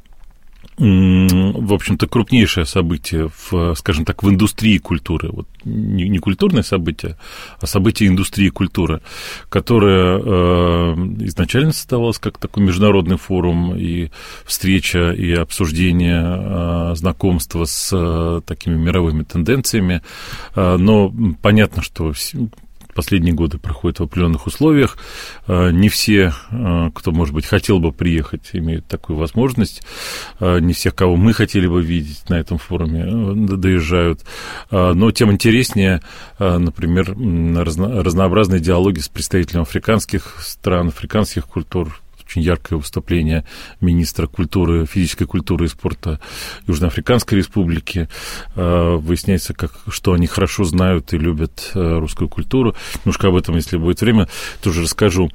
в общем-то, крупнейшее событие, скажем так, в индустрии культуры. Вот не культурное событие, а событие индустрии культуры, которое изначально создавалось как такой международный форум, и встреча, и обсуждение, знакомство с такими мировыми тенденциями. Но понятно, что последние годы проходят в определенных условиях. Не все, кто, может быть, хотел бы приехать, имеют такую возможность. Не всех, кого мы хотели бы видеть на этом форуме, доезжают. Но тем интереснее, например, разнообразные диалоги с представителями африканских стран, африканских культур. Очень яркое выступление министра культуры, физической культуры и спорта Южноафриканской Республики. Выясняется, что они хорошо знают и любят русскую культуру. Немножко об этом, если будет время, тоже расскажу.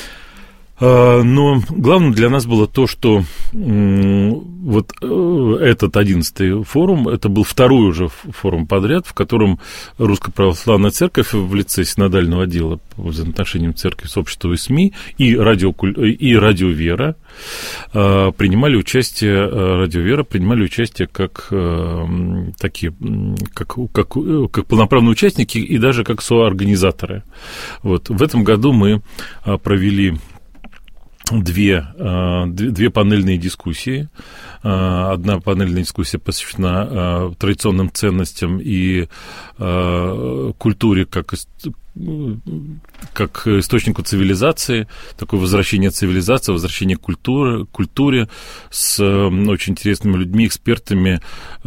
Но главным для нас было то, что вот этот 11-й форум, это был второй уже форум подряд, в котором Русская Православная Церковь в лице синодального отдела по взаимоотношениям церкви с обществом и СМИ и Радио Вера принимали участие как полноправные участники и даже как соорганизаторы. Вот. В этом году мы провели две панельные дискуссии. Одна панельная дискуссия посвящена традиционным ценностям и культуре как источнику цивилизации, такое возвращение цивилизации, возвращение к культуре с очень интересными людьми, экспертами,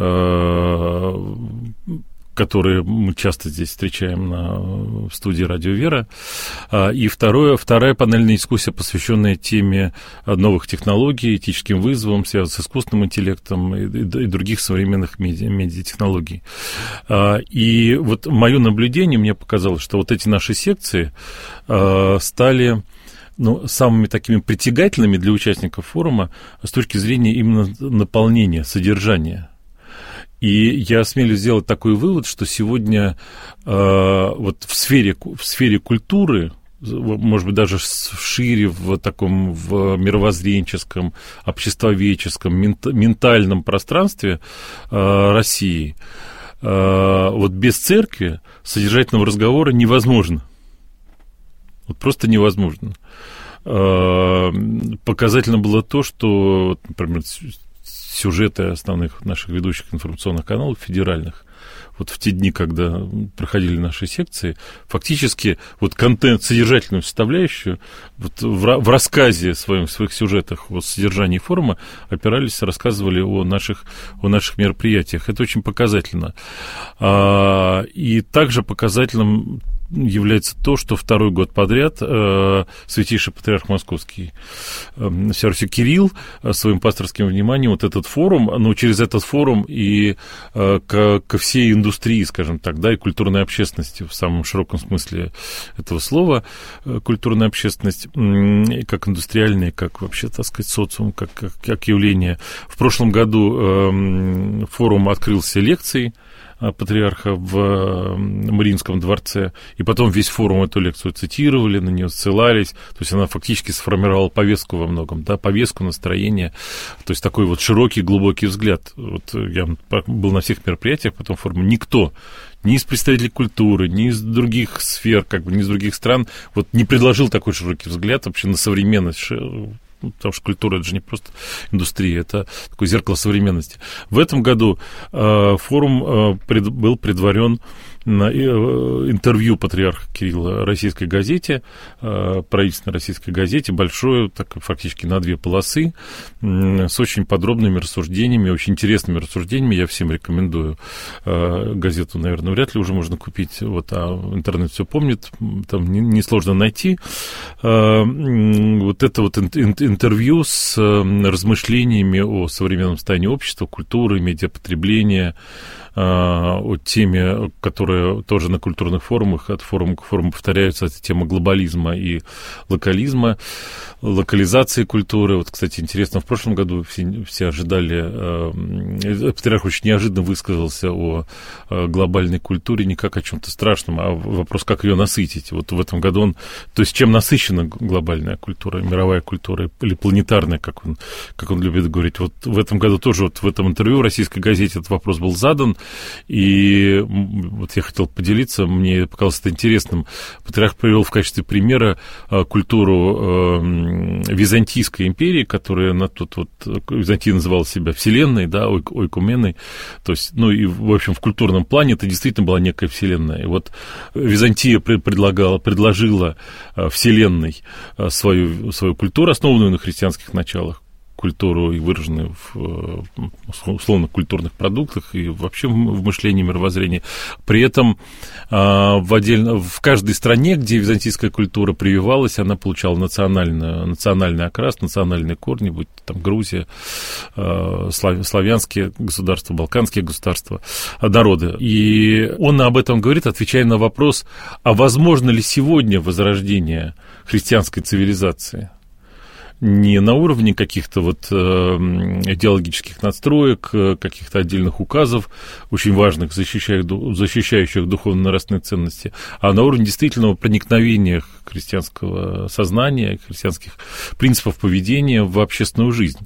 которые мы часто здесь встречаем в студии «Радио Вера». И вторая панельная дискуссия, посвященная теме новых технологий, этическим вызовам, связанным с искусственным интеллектом и других современных медиатехнологий. И вот мое наблюдение, мне показалось, что вот эти наши секции стали самыми такими притягательными для участников форума с точки зрения именно наполнения, содержания. И я осмелюсь сделать такой вывод, что сегодня вот в сфере культуры, может быть, даже шире в мировоззренческом, обществоведческом, ментальном пространстве России вот без церкви содержательного разговора невозможно. Вот просто невозможно. Показательно было то, что, например, сюжеты основных наших ведущих информационных каналов, федеральных, вот в те дни, когда проходили наши секции, фактически вот контент, содержательную составляющую вот в рассказе в своих сюжетах о содержании форума опирались, рассказывали о наших мероприятиях. Это очень показательно. И также показательным является то, что второй год подряд Святейший Патриарх Московский Всероссийский Кирилл своим пасторским вниманием вот этот форум, ну, через этот форум и ко всей индустрии, скажем так, да, и культурной общественности в самом широком смысле этого слова, культурная общественность, как индустриальная, как вообще, так сказать, социум, как явление. В прошлом году форум открылся лекцией патриарха в Мариинском дворце, и потом весь форум эту лекцию цитировали, на нее ссылались, то есть она фактически сформировала повестку во многом, да, повестку, настроение, то есть такой вот широкий, глубокий взгляд. Вот я был на всех мероприятиях потом форума, никто, ни из представителей культуры, ни из других сфер, как бы, ни из других стран, вот не предложил такой широкий взгляд вообще на современность, потому что культура — это же не просто индустрия, это такое зеркало современности. В этом году форум был предварен на интервью патриарха Кирилла российской газете, правительственной российской газете, большое, так фактически на 2 полосы, с очень подробными рассуждениями, очень интересными рассуждениями. Я всем рекомендую. Газету, наверное, вряд ли уже можно купить, вот, а интернет все помнит, там несложно найти. Вот это вот интервью с размышлениями о современном состоянии общества, культуры, медиапотребления, о теме, которая тоже на культурных форумах, от форума к форуму повторяются, это тема глобализма и локализма, локализации культуры. Вот, кстати, интересно, в прошлом году все ожидали, патриарх очень неожиданно высказался о глобальной культуре, не как о чем-то страшном, а вопрос, как ее насытить. Вот в этом году то есть чем насыщена глобальная культура, мировая культура или планетарная, как он любит говорить. Вот в этом году тоже вот в этом интервью в российской газете этот вопрос был задан. И вот я хотел поделиться, мне показалось это интересным. Патриарх привел в качестве примера культуру Византийской империи, которая Византия называла себя вселенной, да, ойкуменой. То есть, ну и, в общем, в культурном плане это действительно была некая вселенная. И вот Византия предложила вселенной свою культуру, основанную на христианских началах, культуру, и выраженную в условно-культурных продуктах и вообще в мышлении, мировоззрении. При этом в каждой стране, где византийская культура прививалась, она получала национальный окрас, национальные корни, будь там Грузия, славянские государства, балканские государства, народы. И он об этом говорит, отвечая на вопрос, а возможно ли сегодня возрождение христианской цивилизации? Не на уровне каких-то вот идеологических надстроек, каких-то отдельных указов, очень важных, защищающих духовно-нравственные ценности, а на уровне действительного проникновения христианского сознания, христианских принципов поведения в общественную жизнь.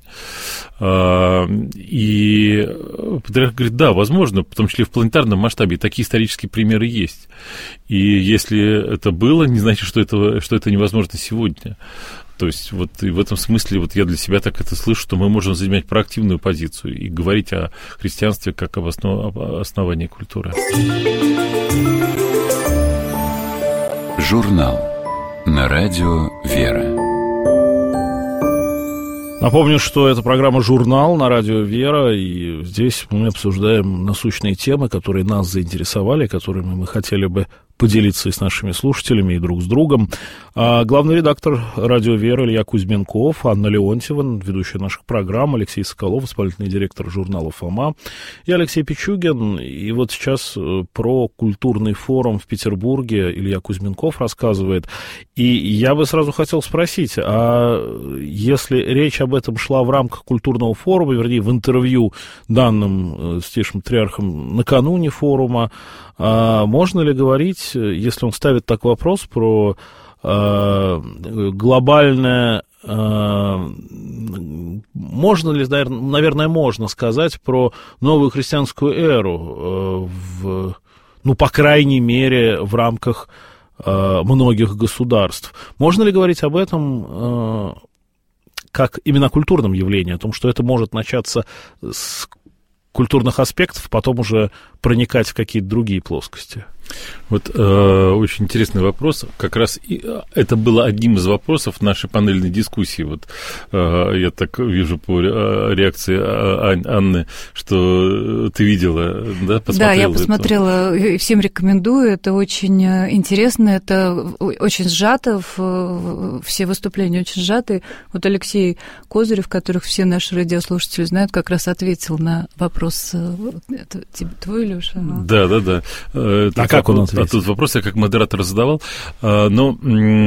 И патриарх говорит, да, возможно, в том числе в планетарном масштабе, такие исторические примеры есть. И если это было, не значит, что это невозможно сегодня. То есть вот и в этом смысле вот я для себя так это слышу, что мы можем занимать проактивную позицию и говорить о христианстве как об основании культуры. Журнал на радио «Вера». Напомню, что это программа «Журнал» на радио «Вера», и здесь мы обсуждаем насущные темы, которые нас заинтересовали, которыми мы хотели бы поделиться и с нашими слушателями, и друг с другом. Главный редактор радио «Вера» Илья Кузьменков, Анна Леонтьева, ведущая наших программ, Алексей Соколов, исполнительный директор журнала «Фома», и Алексей Пичугин. И вот сейчас про культурный форум в Петербурге Илья Кузьменков рассказывает. И я бы сразу хотел спросить, а если речь об этом шла в рамках культурного форума, вернее, в интервью, данным Святейшим Патриархом накануне форума, можно ли говорить, если он ставит такой вопрос, про глобальное можно ли, наверное, можно сказать про новую христианскую эру, по крайней мере, в рамках многих государств. Можно ли говорить об этом как именно о культурном явлении, о том, что это может начаться с культурных аспектов, потом уже проникать в какие-то другие плоскости? Вот очень интересный вопрос. Как раз это было одним из вопросов нашей панельной дискуссии. Вот я так вижу по реакции Анны, что ты видела, да, посмотрела? Да, я посмотрела, и всем рекомендую. Это очень интересно, это очень сжато, все выступления очень сжаты. Вот Алексей Козырев, которых все наши радиослушатели знают, как раз ответил на вопрос. Это твой, Лёша? Да. Как он ответил? А тут вопрос я как модератор задавал, но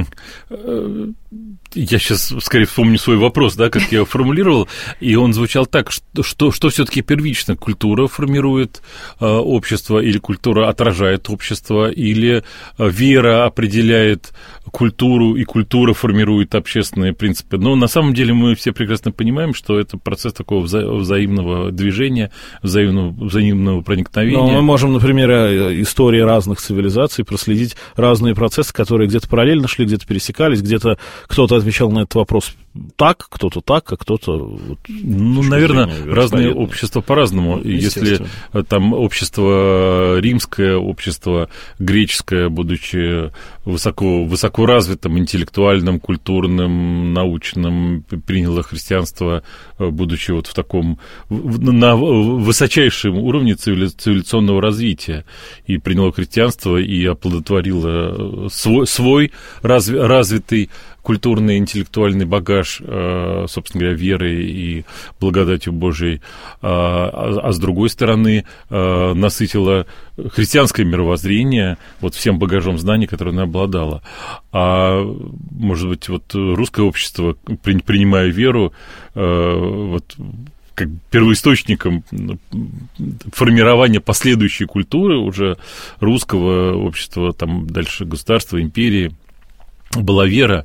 я сейчас скорее вспомню свой вопрос, да, как я его формулировал, и он звучал так, что все-таки первично, культура формирует общество, или культура отражает общество, или вера определяет культуру, и культура формирует общественные принципы. Но на самом деле мы все прекрасно понимаем, что это процесс такого взаимного движения, взаимного проникновения. Но мы можем, например, истории разных цивилизаций проследить разные процессы, которые где-то параллельно шли, где-то пересекались, где-то кто-то отвечал на этот вопрос так, кто-то так, а кто-то... наверное, разные общества по-разному. Если там общество римское, общество греческое, будучи высоко развитым, интеллектуальным, культурным, научным, приняло христианство, будучи вот в таком... на высочайшем уровне цивилизационного развития, и приняло христианство, и оплодотворило свой развитый культурный, интеллектуальный багаж, собственно говоря, веры и благодатью Божией, а с другой стороны насытила христианское мировоззрение вот всем багажом знаний, которое она обладала. А может быть, вот русское общество, принимая веру, вот как первоисточником формирования последующей культуры уже русского общества, там дальше государства, империи, была вера,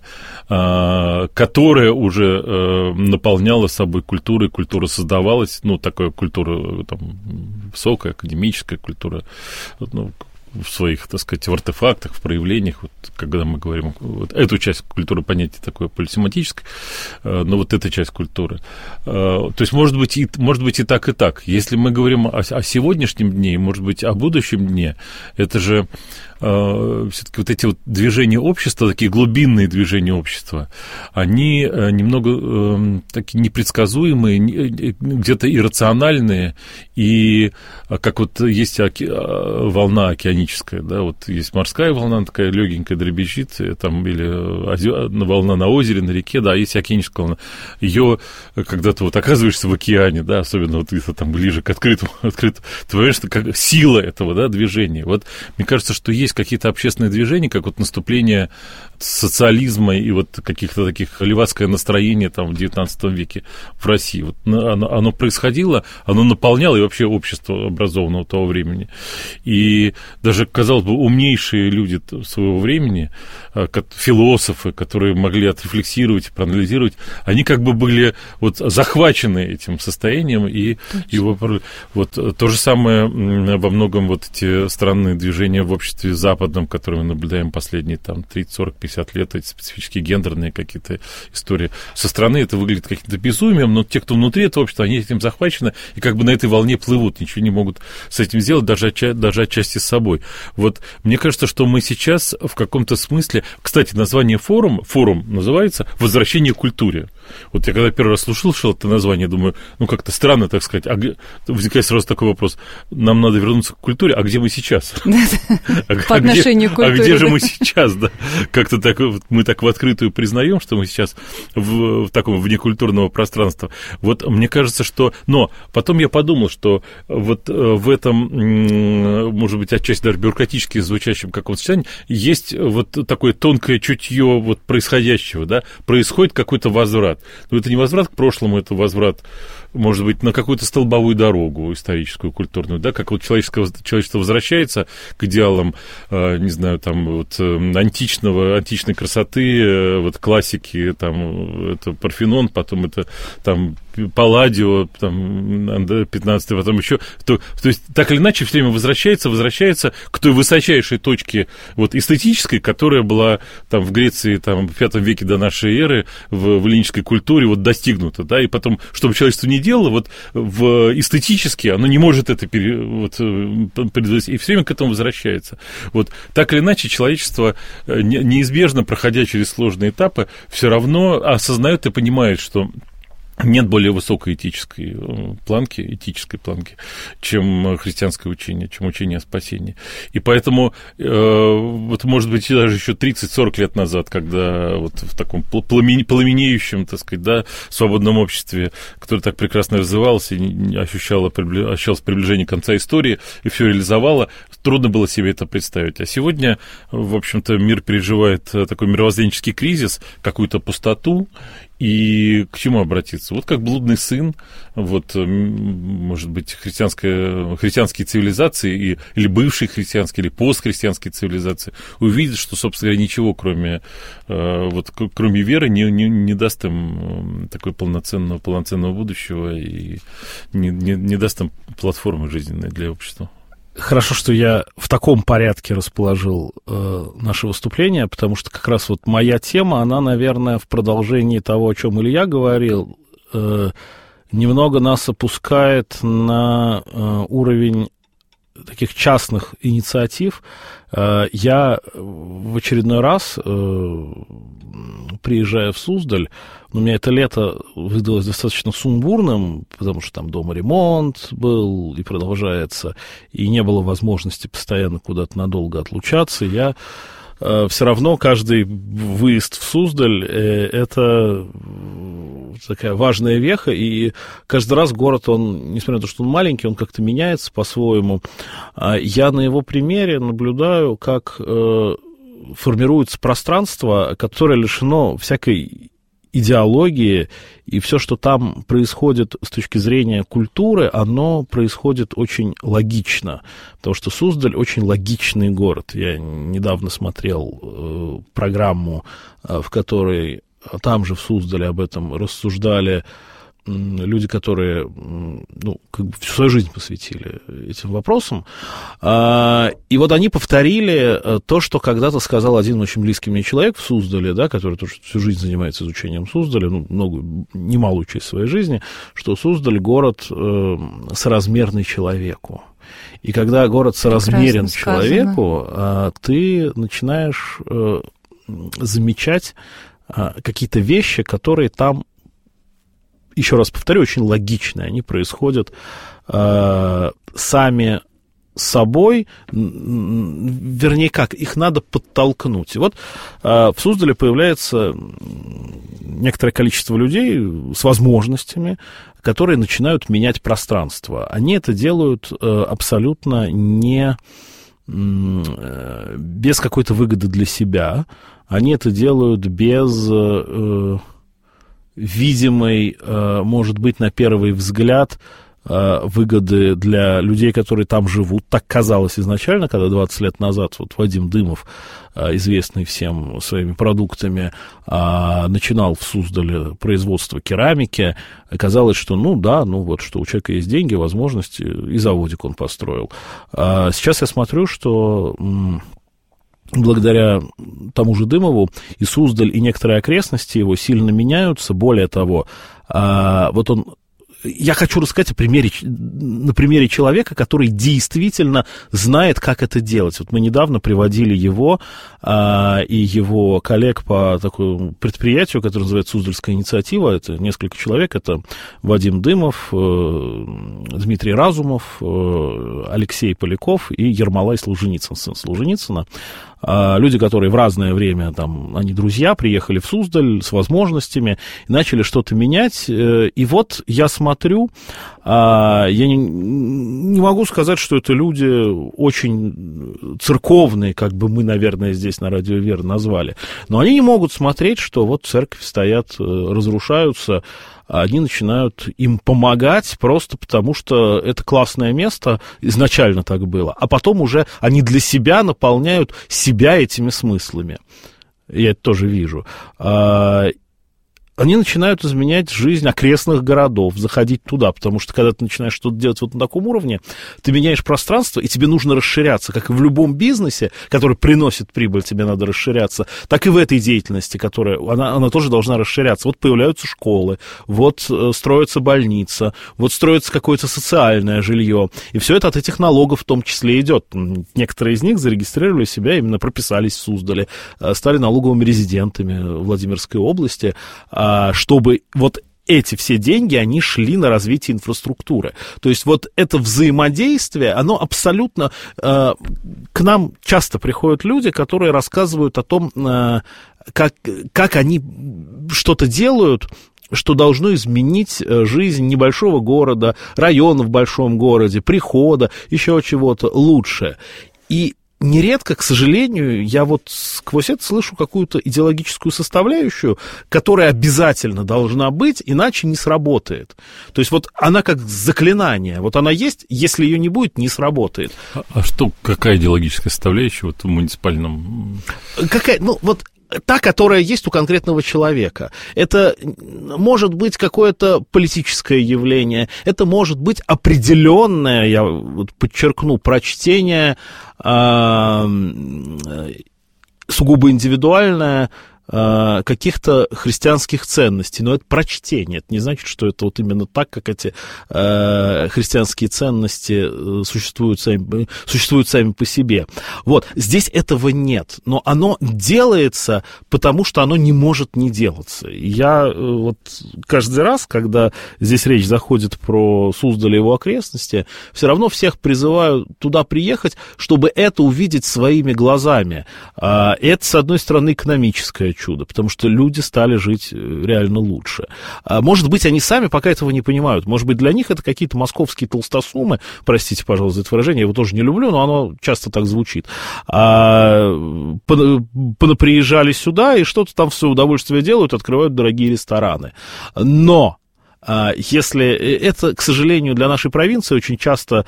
которая уже наполняла собой культурой, культура создавалась, такая культура там, высокая, академическая культура, в своих, так сказать, в артефактах, в проявлениях, вот, когда мы говорим, вот эту часть культуры, понятие такое полисемантическое, но вот эта часть культуры. То есть, может быть, и так, и так. Если мы говорим о сегодняшнем дне, может быть, о будущем дне, это же все-таки вот эти вот движения общества, такие глубинные движения общества, они немного такие непредсказуемые, где-то иррациональные, и как вот есть волна океаническая, да, вот есть морская волна, такая легенькая, дребезжит, там, или волна на озере, на реке, да, есть океаническая волна. Ее, когда ты вот оказываешься в океане, да, особенно вот где-то там ближе к открытому, ты понимаешь, что как сила этого, да, движения. Вот мне кажется, что есть какие-то общественные движения, как вот наступление социализма и вот каких-то таких левацкое настроение там в XIX веке в России. Вот оно происходило, оно наполняло и вообще общество образованного того времени. И даже, казалось бы, умнейшие люди своего времени, философы, которые могли отрефлексировать, проанализировать, они как бы были вот захвачены этим состоянием, и его, вот то же самое во многом вот эти странные движения в обществе западном, которые мы наблюдаем последние там 30, 40, 50 лет, эти специфические гендерные какие-то истории. Со стороны это выглядит каким-то безумием, но те, кто внутри этого общества, они этим захвачены и как бы на этой волне плывут, ничего не могут с этим сделать, даже отчасти с собой. Вот мне кажется, что мы сейчас в каком-то смысле... Кстати, название форум называется «Возвращение к культуре». Вот я когда первый раз слушал это название, думаю, как-то странно, так сказать. Возникает сразу такой вопрос. Нам надо вернуться к культуре, а где мы сейчас? По отношению к культуре. А где же мы сейчас, да? Как-то так, мы так в открытую признаем, что мы сейчас в таком внекультурного пространства. Вот мне кажется, что... Но потом я подумал, что вот в этом, может быть, отчасти даже бюрократически звучащем каком-то сочетании есть вот такое тонкое чутье вот происходящего, да? Происходит какой-то возврат. возврат. Но это не возврат к прошлому, это возврат, может быть, на какую-то столбовую дорогу историческую, культурную, да, как вот человечество возвращается к идеалам, не знаю, там, вот, античной красоты, вот, классики, там, это Парфенон, потом это, там, Палладио, там, 15-й, потом еще, то есть, так или иначе, все время возвращается к той высочайшей точке, вот, эстетической, которая была, там, в Греции, там, в V веке до нашей эры, в эллинической культуре, вот, достигнута, да, и потом, чтобы человечество не делало, вот, эстетически оно не может это предвести, и все время к этому возвращается. Вот, так или иначе, человечество, неизбежно, проходя через сложные этапы, все равно осознает и понимает, что нет более высокой этической планки, чем христианское учение, чем учение о спасении. И поэтому, вот, может быть, даже еще 30-40 лет назад, когда вот в таком пламенеющем, так сказать, да, свободном обществе, которое так прекрасно развивалось и ощущалось приближение конца истории, и все реализовало, трудно было себе это представить. А сегодня, в общем-то, мир переживает такой мировоззренческий кризис, какую-то пустоту, и к чему обратиться? Вот как блудный сын, вот, может быть, христианские цивилизации, или бывшие христианские, или постхристианские цивилизации увидят, что, собственно говоря, ничего, кроме веры, не даст им такой полноценного будущего и не даст им платформы жизненной для общества. Хорошо, что я в таком порядке расположил наше выступление, потому что как раз вот моя тема, она, наверное, в продолжении того, о чем Илья говорил, немного нас опускает на уровень таких частных инициатив. Я в очередной раз, приезжая в Суздаль, у меня это лето выдалось достаточно сумбурным, потому что там дома ремонт был и продолжается, и не было возможности постоянно куда-то надолго отлучаться. Я все равно каждый выезд в Суздаль это такая важная веха, и каждый раз город, он, несмотря на то, что он маленький, он как-то меняется по-своему. Я на его примере наблюдаю, как формируется пространство, которое лишено всякой идеологии, и все, что там происходит с точки зрения культуры, оно происходит очень логично, потому что Суздаль очень логичный город. Я недавно смотрел программу, в которой там же в Суздале об этом рассуждали люди, которые всю свою жизнь посвятили этим вопросам. И вот они повторили то, что когда-то сказал один очень близкий мне человек в Суздале, да, который тоже всю жизнь занимается изучением Суздаля, немалую часть своей жизни, что Суздаль — город соразмерный человеку. И когда город соразмерен человеку, ты начинаешь замечать какие-то вещи, которые там, еще раз повторю, очень логичные. Они происходят сами собой, вернее, как, их надо подтолкнуть. И вот в Суздале появляется некоторое количество людей с возможностями, которые начинают менять пространство. Они это делают абсолютно не без какой-то выгоды для себя. Они это делают без видимой, может быть, на первый взгляд, выгоды для людей, которые там живут. Так казалось изначально, когда 20 лет назад вот Вадим Дымов, известный всем своими продуктами, начинал в Суздале производство керамики. Казалось, что что у человека есть деньги, возможности, и заводик он построил. Сейчас я смотрю, что благодаря тому же Дымову и Суздаль, и некоторые окрестности его сильно меняются. Более того, я хочу рассказать на примере человека, который действительно знает, как это делать. Вот мы недавно приводили его и его коллег по такому предприятию, которое называется «Суздальская инициатива». Это несколько человек. Это Вадим Дымов, Дмитрий Разумов, Алексей Поляков и Ермолай Солженицын, сын Солженицына. Люди, которые в разное время, они друзья, приехали в Суздаль с возможностями, начали что-то менять. И вот я смотрю, я не не могу сказать, что это люди очень церковные, как бы мы, наверное, здесь на Радио Вера назвали. Но они не могут смотреть, что вот церкви стоят, разрушаются, а они начинают им помогать просто потому, что это классное место, изначально так было, а потом уже они для себя наполняют себя этими смыслами. Я это тоже вижу. Они начинают изменять жизнь окрестных городов, заходить туда, потому что когда ты начинаешь что-то делать вот на таком уровне, ты меняешь пространство, и тебе нужно расширяться, как и в любом бизнесе, который приносит прибыль, тебе надо расширяться, так и в этой деятельности, которая, она тоже должна расширяться. Вот появляются школы, вот строится больница, вот строится какое-то социальное жилье, и все это от этих налогов в том числе идет. Некоторые из них зарегистрировали себя, именно прописались в Суздале, стали налоговыми резидентами Владимирской области, чтобы вот эти все деньги, они шли на развитие инфраструктуры. То есть вот это взаимодействие, оно абсолютно... К нам часто приходят люди, которые рассказывают о том, как они что-то делают, что должно изменить жизнь небольшого города, района в большом городе, прихода, еще чего-то лучше. И нередко, к сожалению, я вот сквозь это слышу какую-то идеологическую составляющую, которая обязательно должна быть, иначе не сработает. То есть вот она как заклинание. Вот она есть, если ее не будет, не сработает. А что, какая идеологическая составляющая вот в муниципальном... Та, которая есть у конкретного человека. Это может быть какое-то политическое явление, это может быть определенное, я вот подчеркну, прочтение сугубо индивидуальное каких-то христианских ценностей. Но это прочтение. Это не значит, что это вот именно так, как эти христианские ценности существуют сами по себе. Вот. Здесь этого нет. Но оно делается, потому что оно не может не делаться. Я вот каждый раз, когда здесь речь заходит про Суздаль и его окрестности, все равно всех призываю туда приехать, чтобы это увидеть своими глазами. Это, с одной стороны, экономическое чудо, потому что люди стали жить реально лучше. Может быть, они сами пока этого не понимают. Может быть, для них это какие-то московские толстосумы, простите, пожалуйста, за это выражение, я его тоже не люблю, но оно часто так звучит. Приезжали сюда и что-то там в свое удовольствие делают, открывают дорогие рестораны. Но если это, к сожалению, для нашей провинции очень часто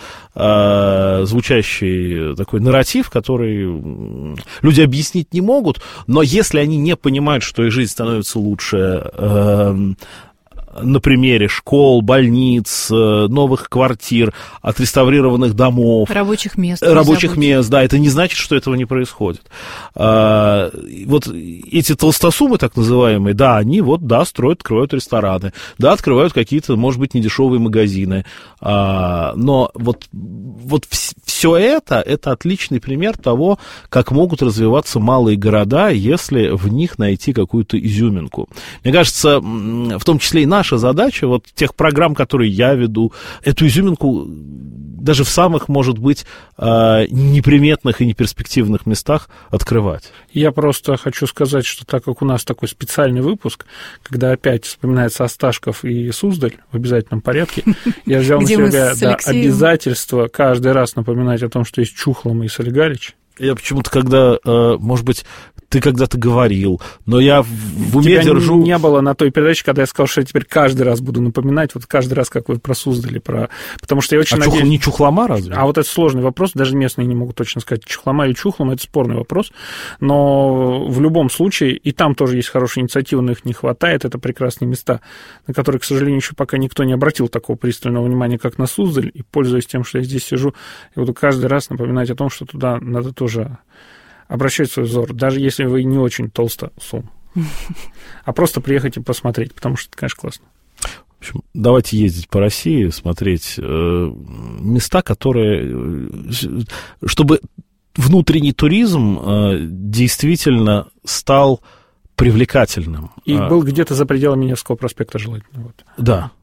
звучащий такой нарратив, который люди объяснить не могут, но если они не понимают, что их жизнь становится лучше на примере школ, больниц, новых квартир, отреставрированных домов. Рабочих мест, да, это не значит, что этого не происходит. Вот эти толстосумы, так называемые, да, они вот, да, строят, открывают рестораны, да, открывают какие-то, может быть, недешевые магазины, но вот все это отличный пример того, как могут развиваться малые города, если в них найти какую-то изюминку. Мне кажется, в том числе и наша задача, вот тех программ, которые я веду, эту изюминку даже в самых, может быть, неприметных и неперспективных местах открывать. Я просто хочу сказать, что так как у нас такой специальный выпуск, когда опять вспоминается Осташков и Суздаль в обязательном порядке, я взял на себя обязательство каждый раз напоминать о том, что есть Чухлома и Солигарич. Я почему-то, когда, может быть, ты когда-то говорил, но я в уме держу... не было на той передаче, когда я сказал, что я теперь каждый раз буду напоминать, вот каждый раз, как вы про Суздаль, потому что я очень надеюсь... не Чухлома разве? А вот это сложный вопрос, даже местные не могут точно сказать, Чухлома или Чухлома, это спорный вопрос, но в любом случае, и там тоже есть хорошие инициативы, но их не хватает, это прекрасные места, на которые, к сожалению, еще пока никто не обратил такого пристального внимания, как на Суздаль, и, пользуясь тем, что я здесь сижу, я буду каждый раз напоминать о том, что туда надо тоже обращать свой взор, даже если вы не очень толстосум, а просто приехать и посмотреть, потому что это, конечно, классно. В общем, давайте ездить по России, смотреть места, которые... Чтобы внутренний туризм действительно стал привлекательным. И был где-то за пределами Невского проспекта желательно. Вот. Да.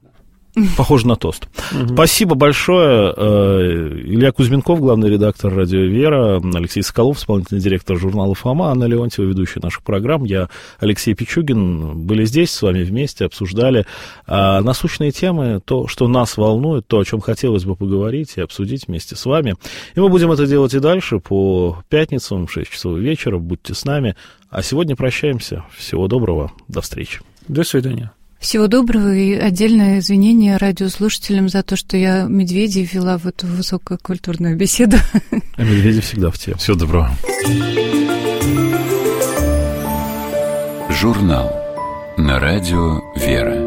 Похоже на тост. Спасибо большое. Илья Кузьменков, главный редактор «Радио Вера», Алексей Соколов, исполнительный директор журнала «Фома», Анна Леонтьева, ведущая наших программ, я, Алексей Пичугин, были здесь с вами вместе, обсуждали насущные темы, то, что нас волнует, то, о чем хотелось бы поговорить и обсудить вместе с вами. И мы будем это делать и дальше по пятницам в 6 часов вечера. Будьте с нами. А сегодня прощаемся. Всего доброго. До встречи. До свидания. Всего доброго и отдельное извинение радиослушателям за то, что я Медведей ввела в эту высококультурную беседу. А Медведи всегда в теме. Всего доброго. Журнал на радио «Вера».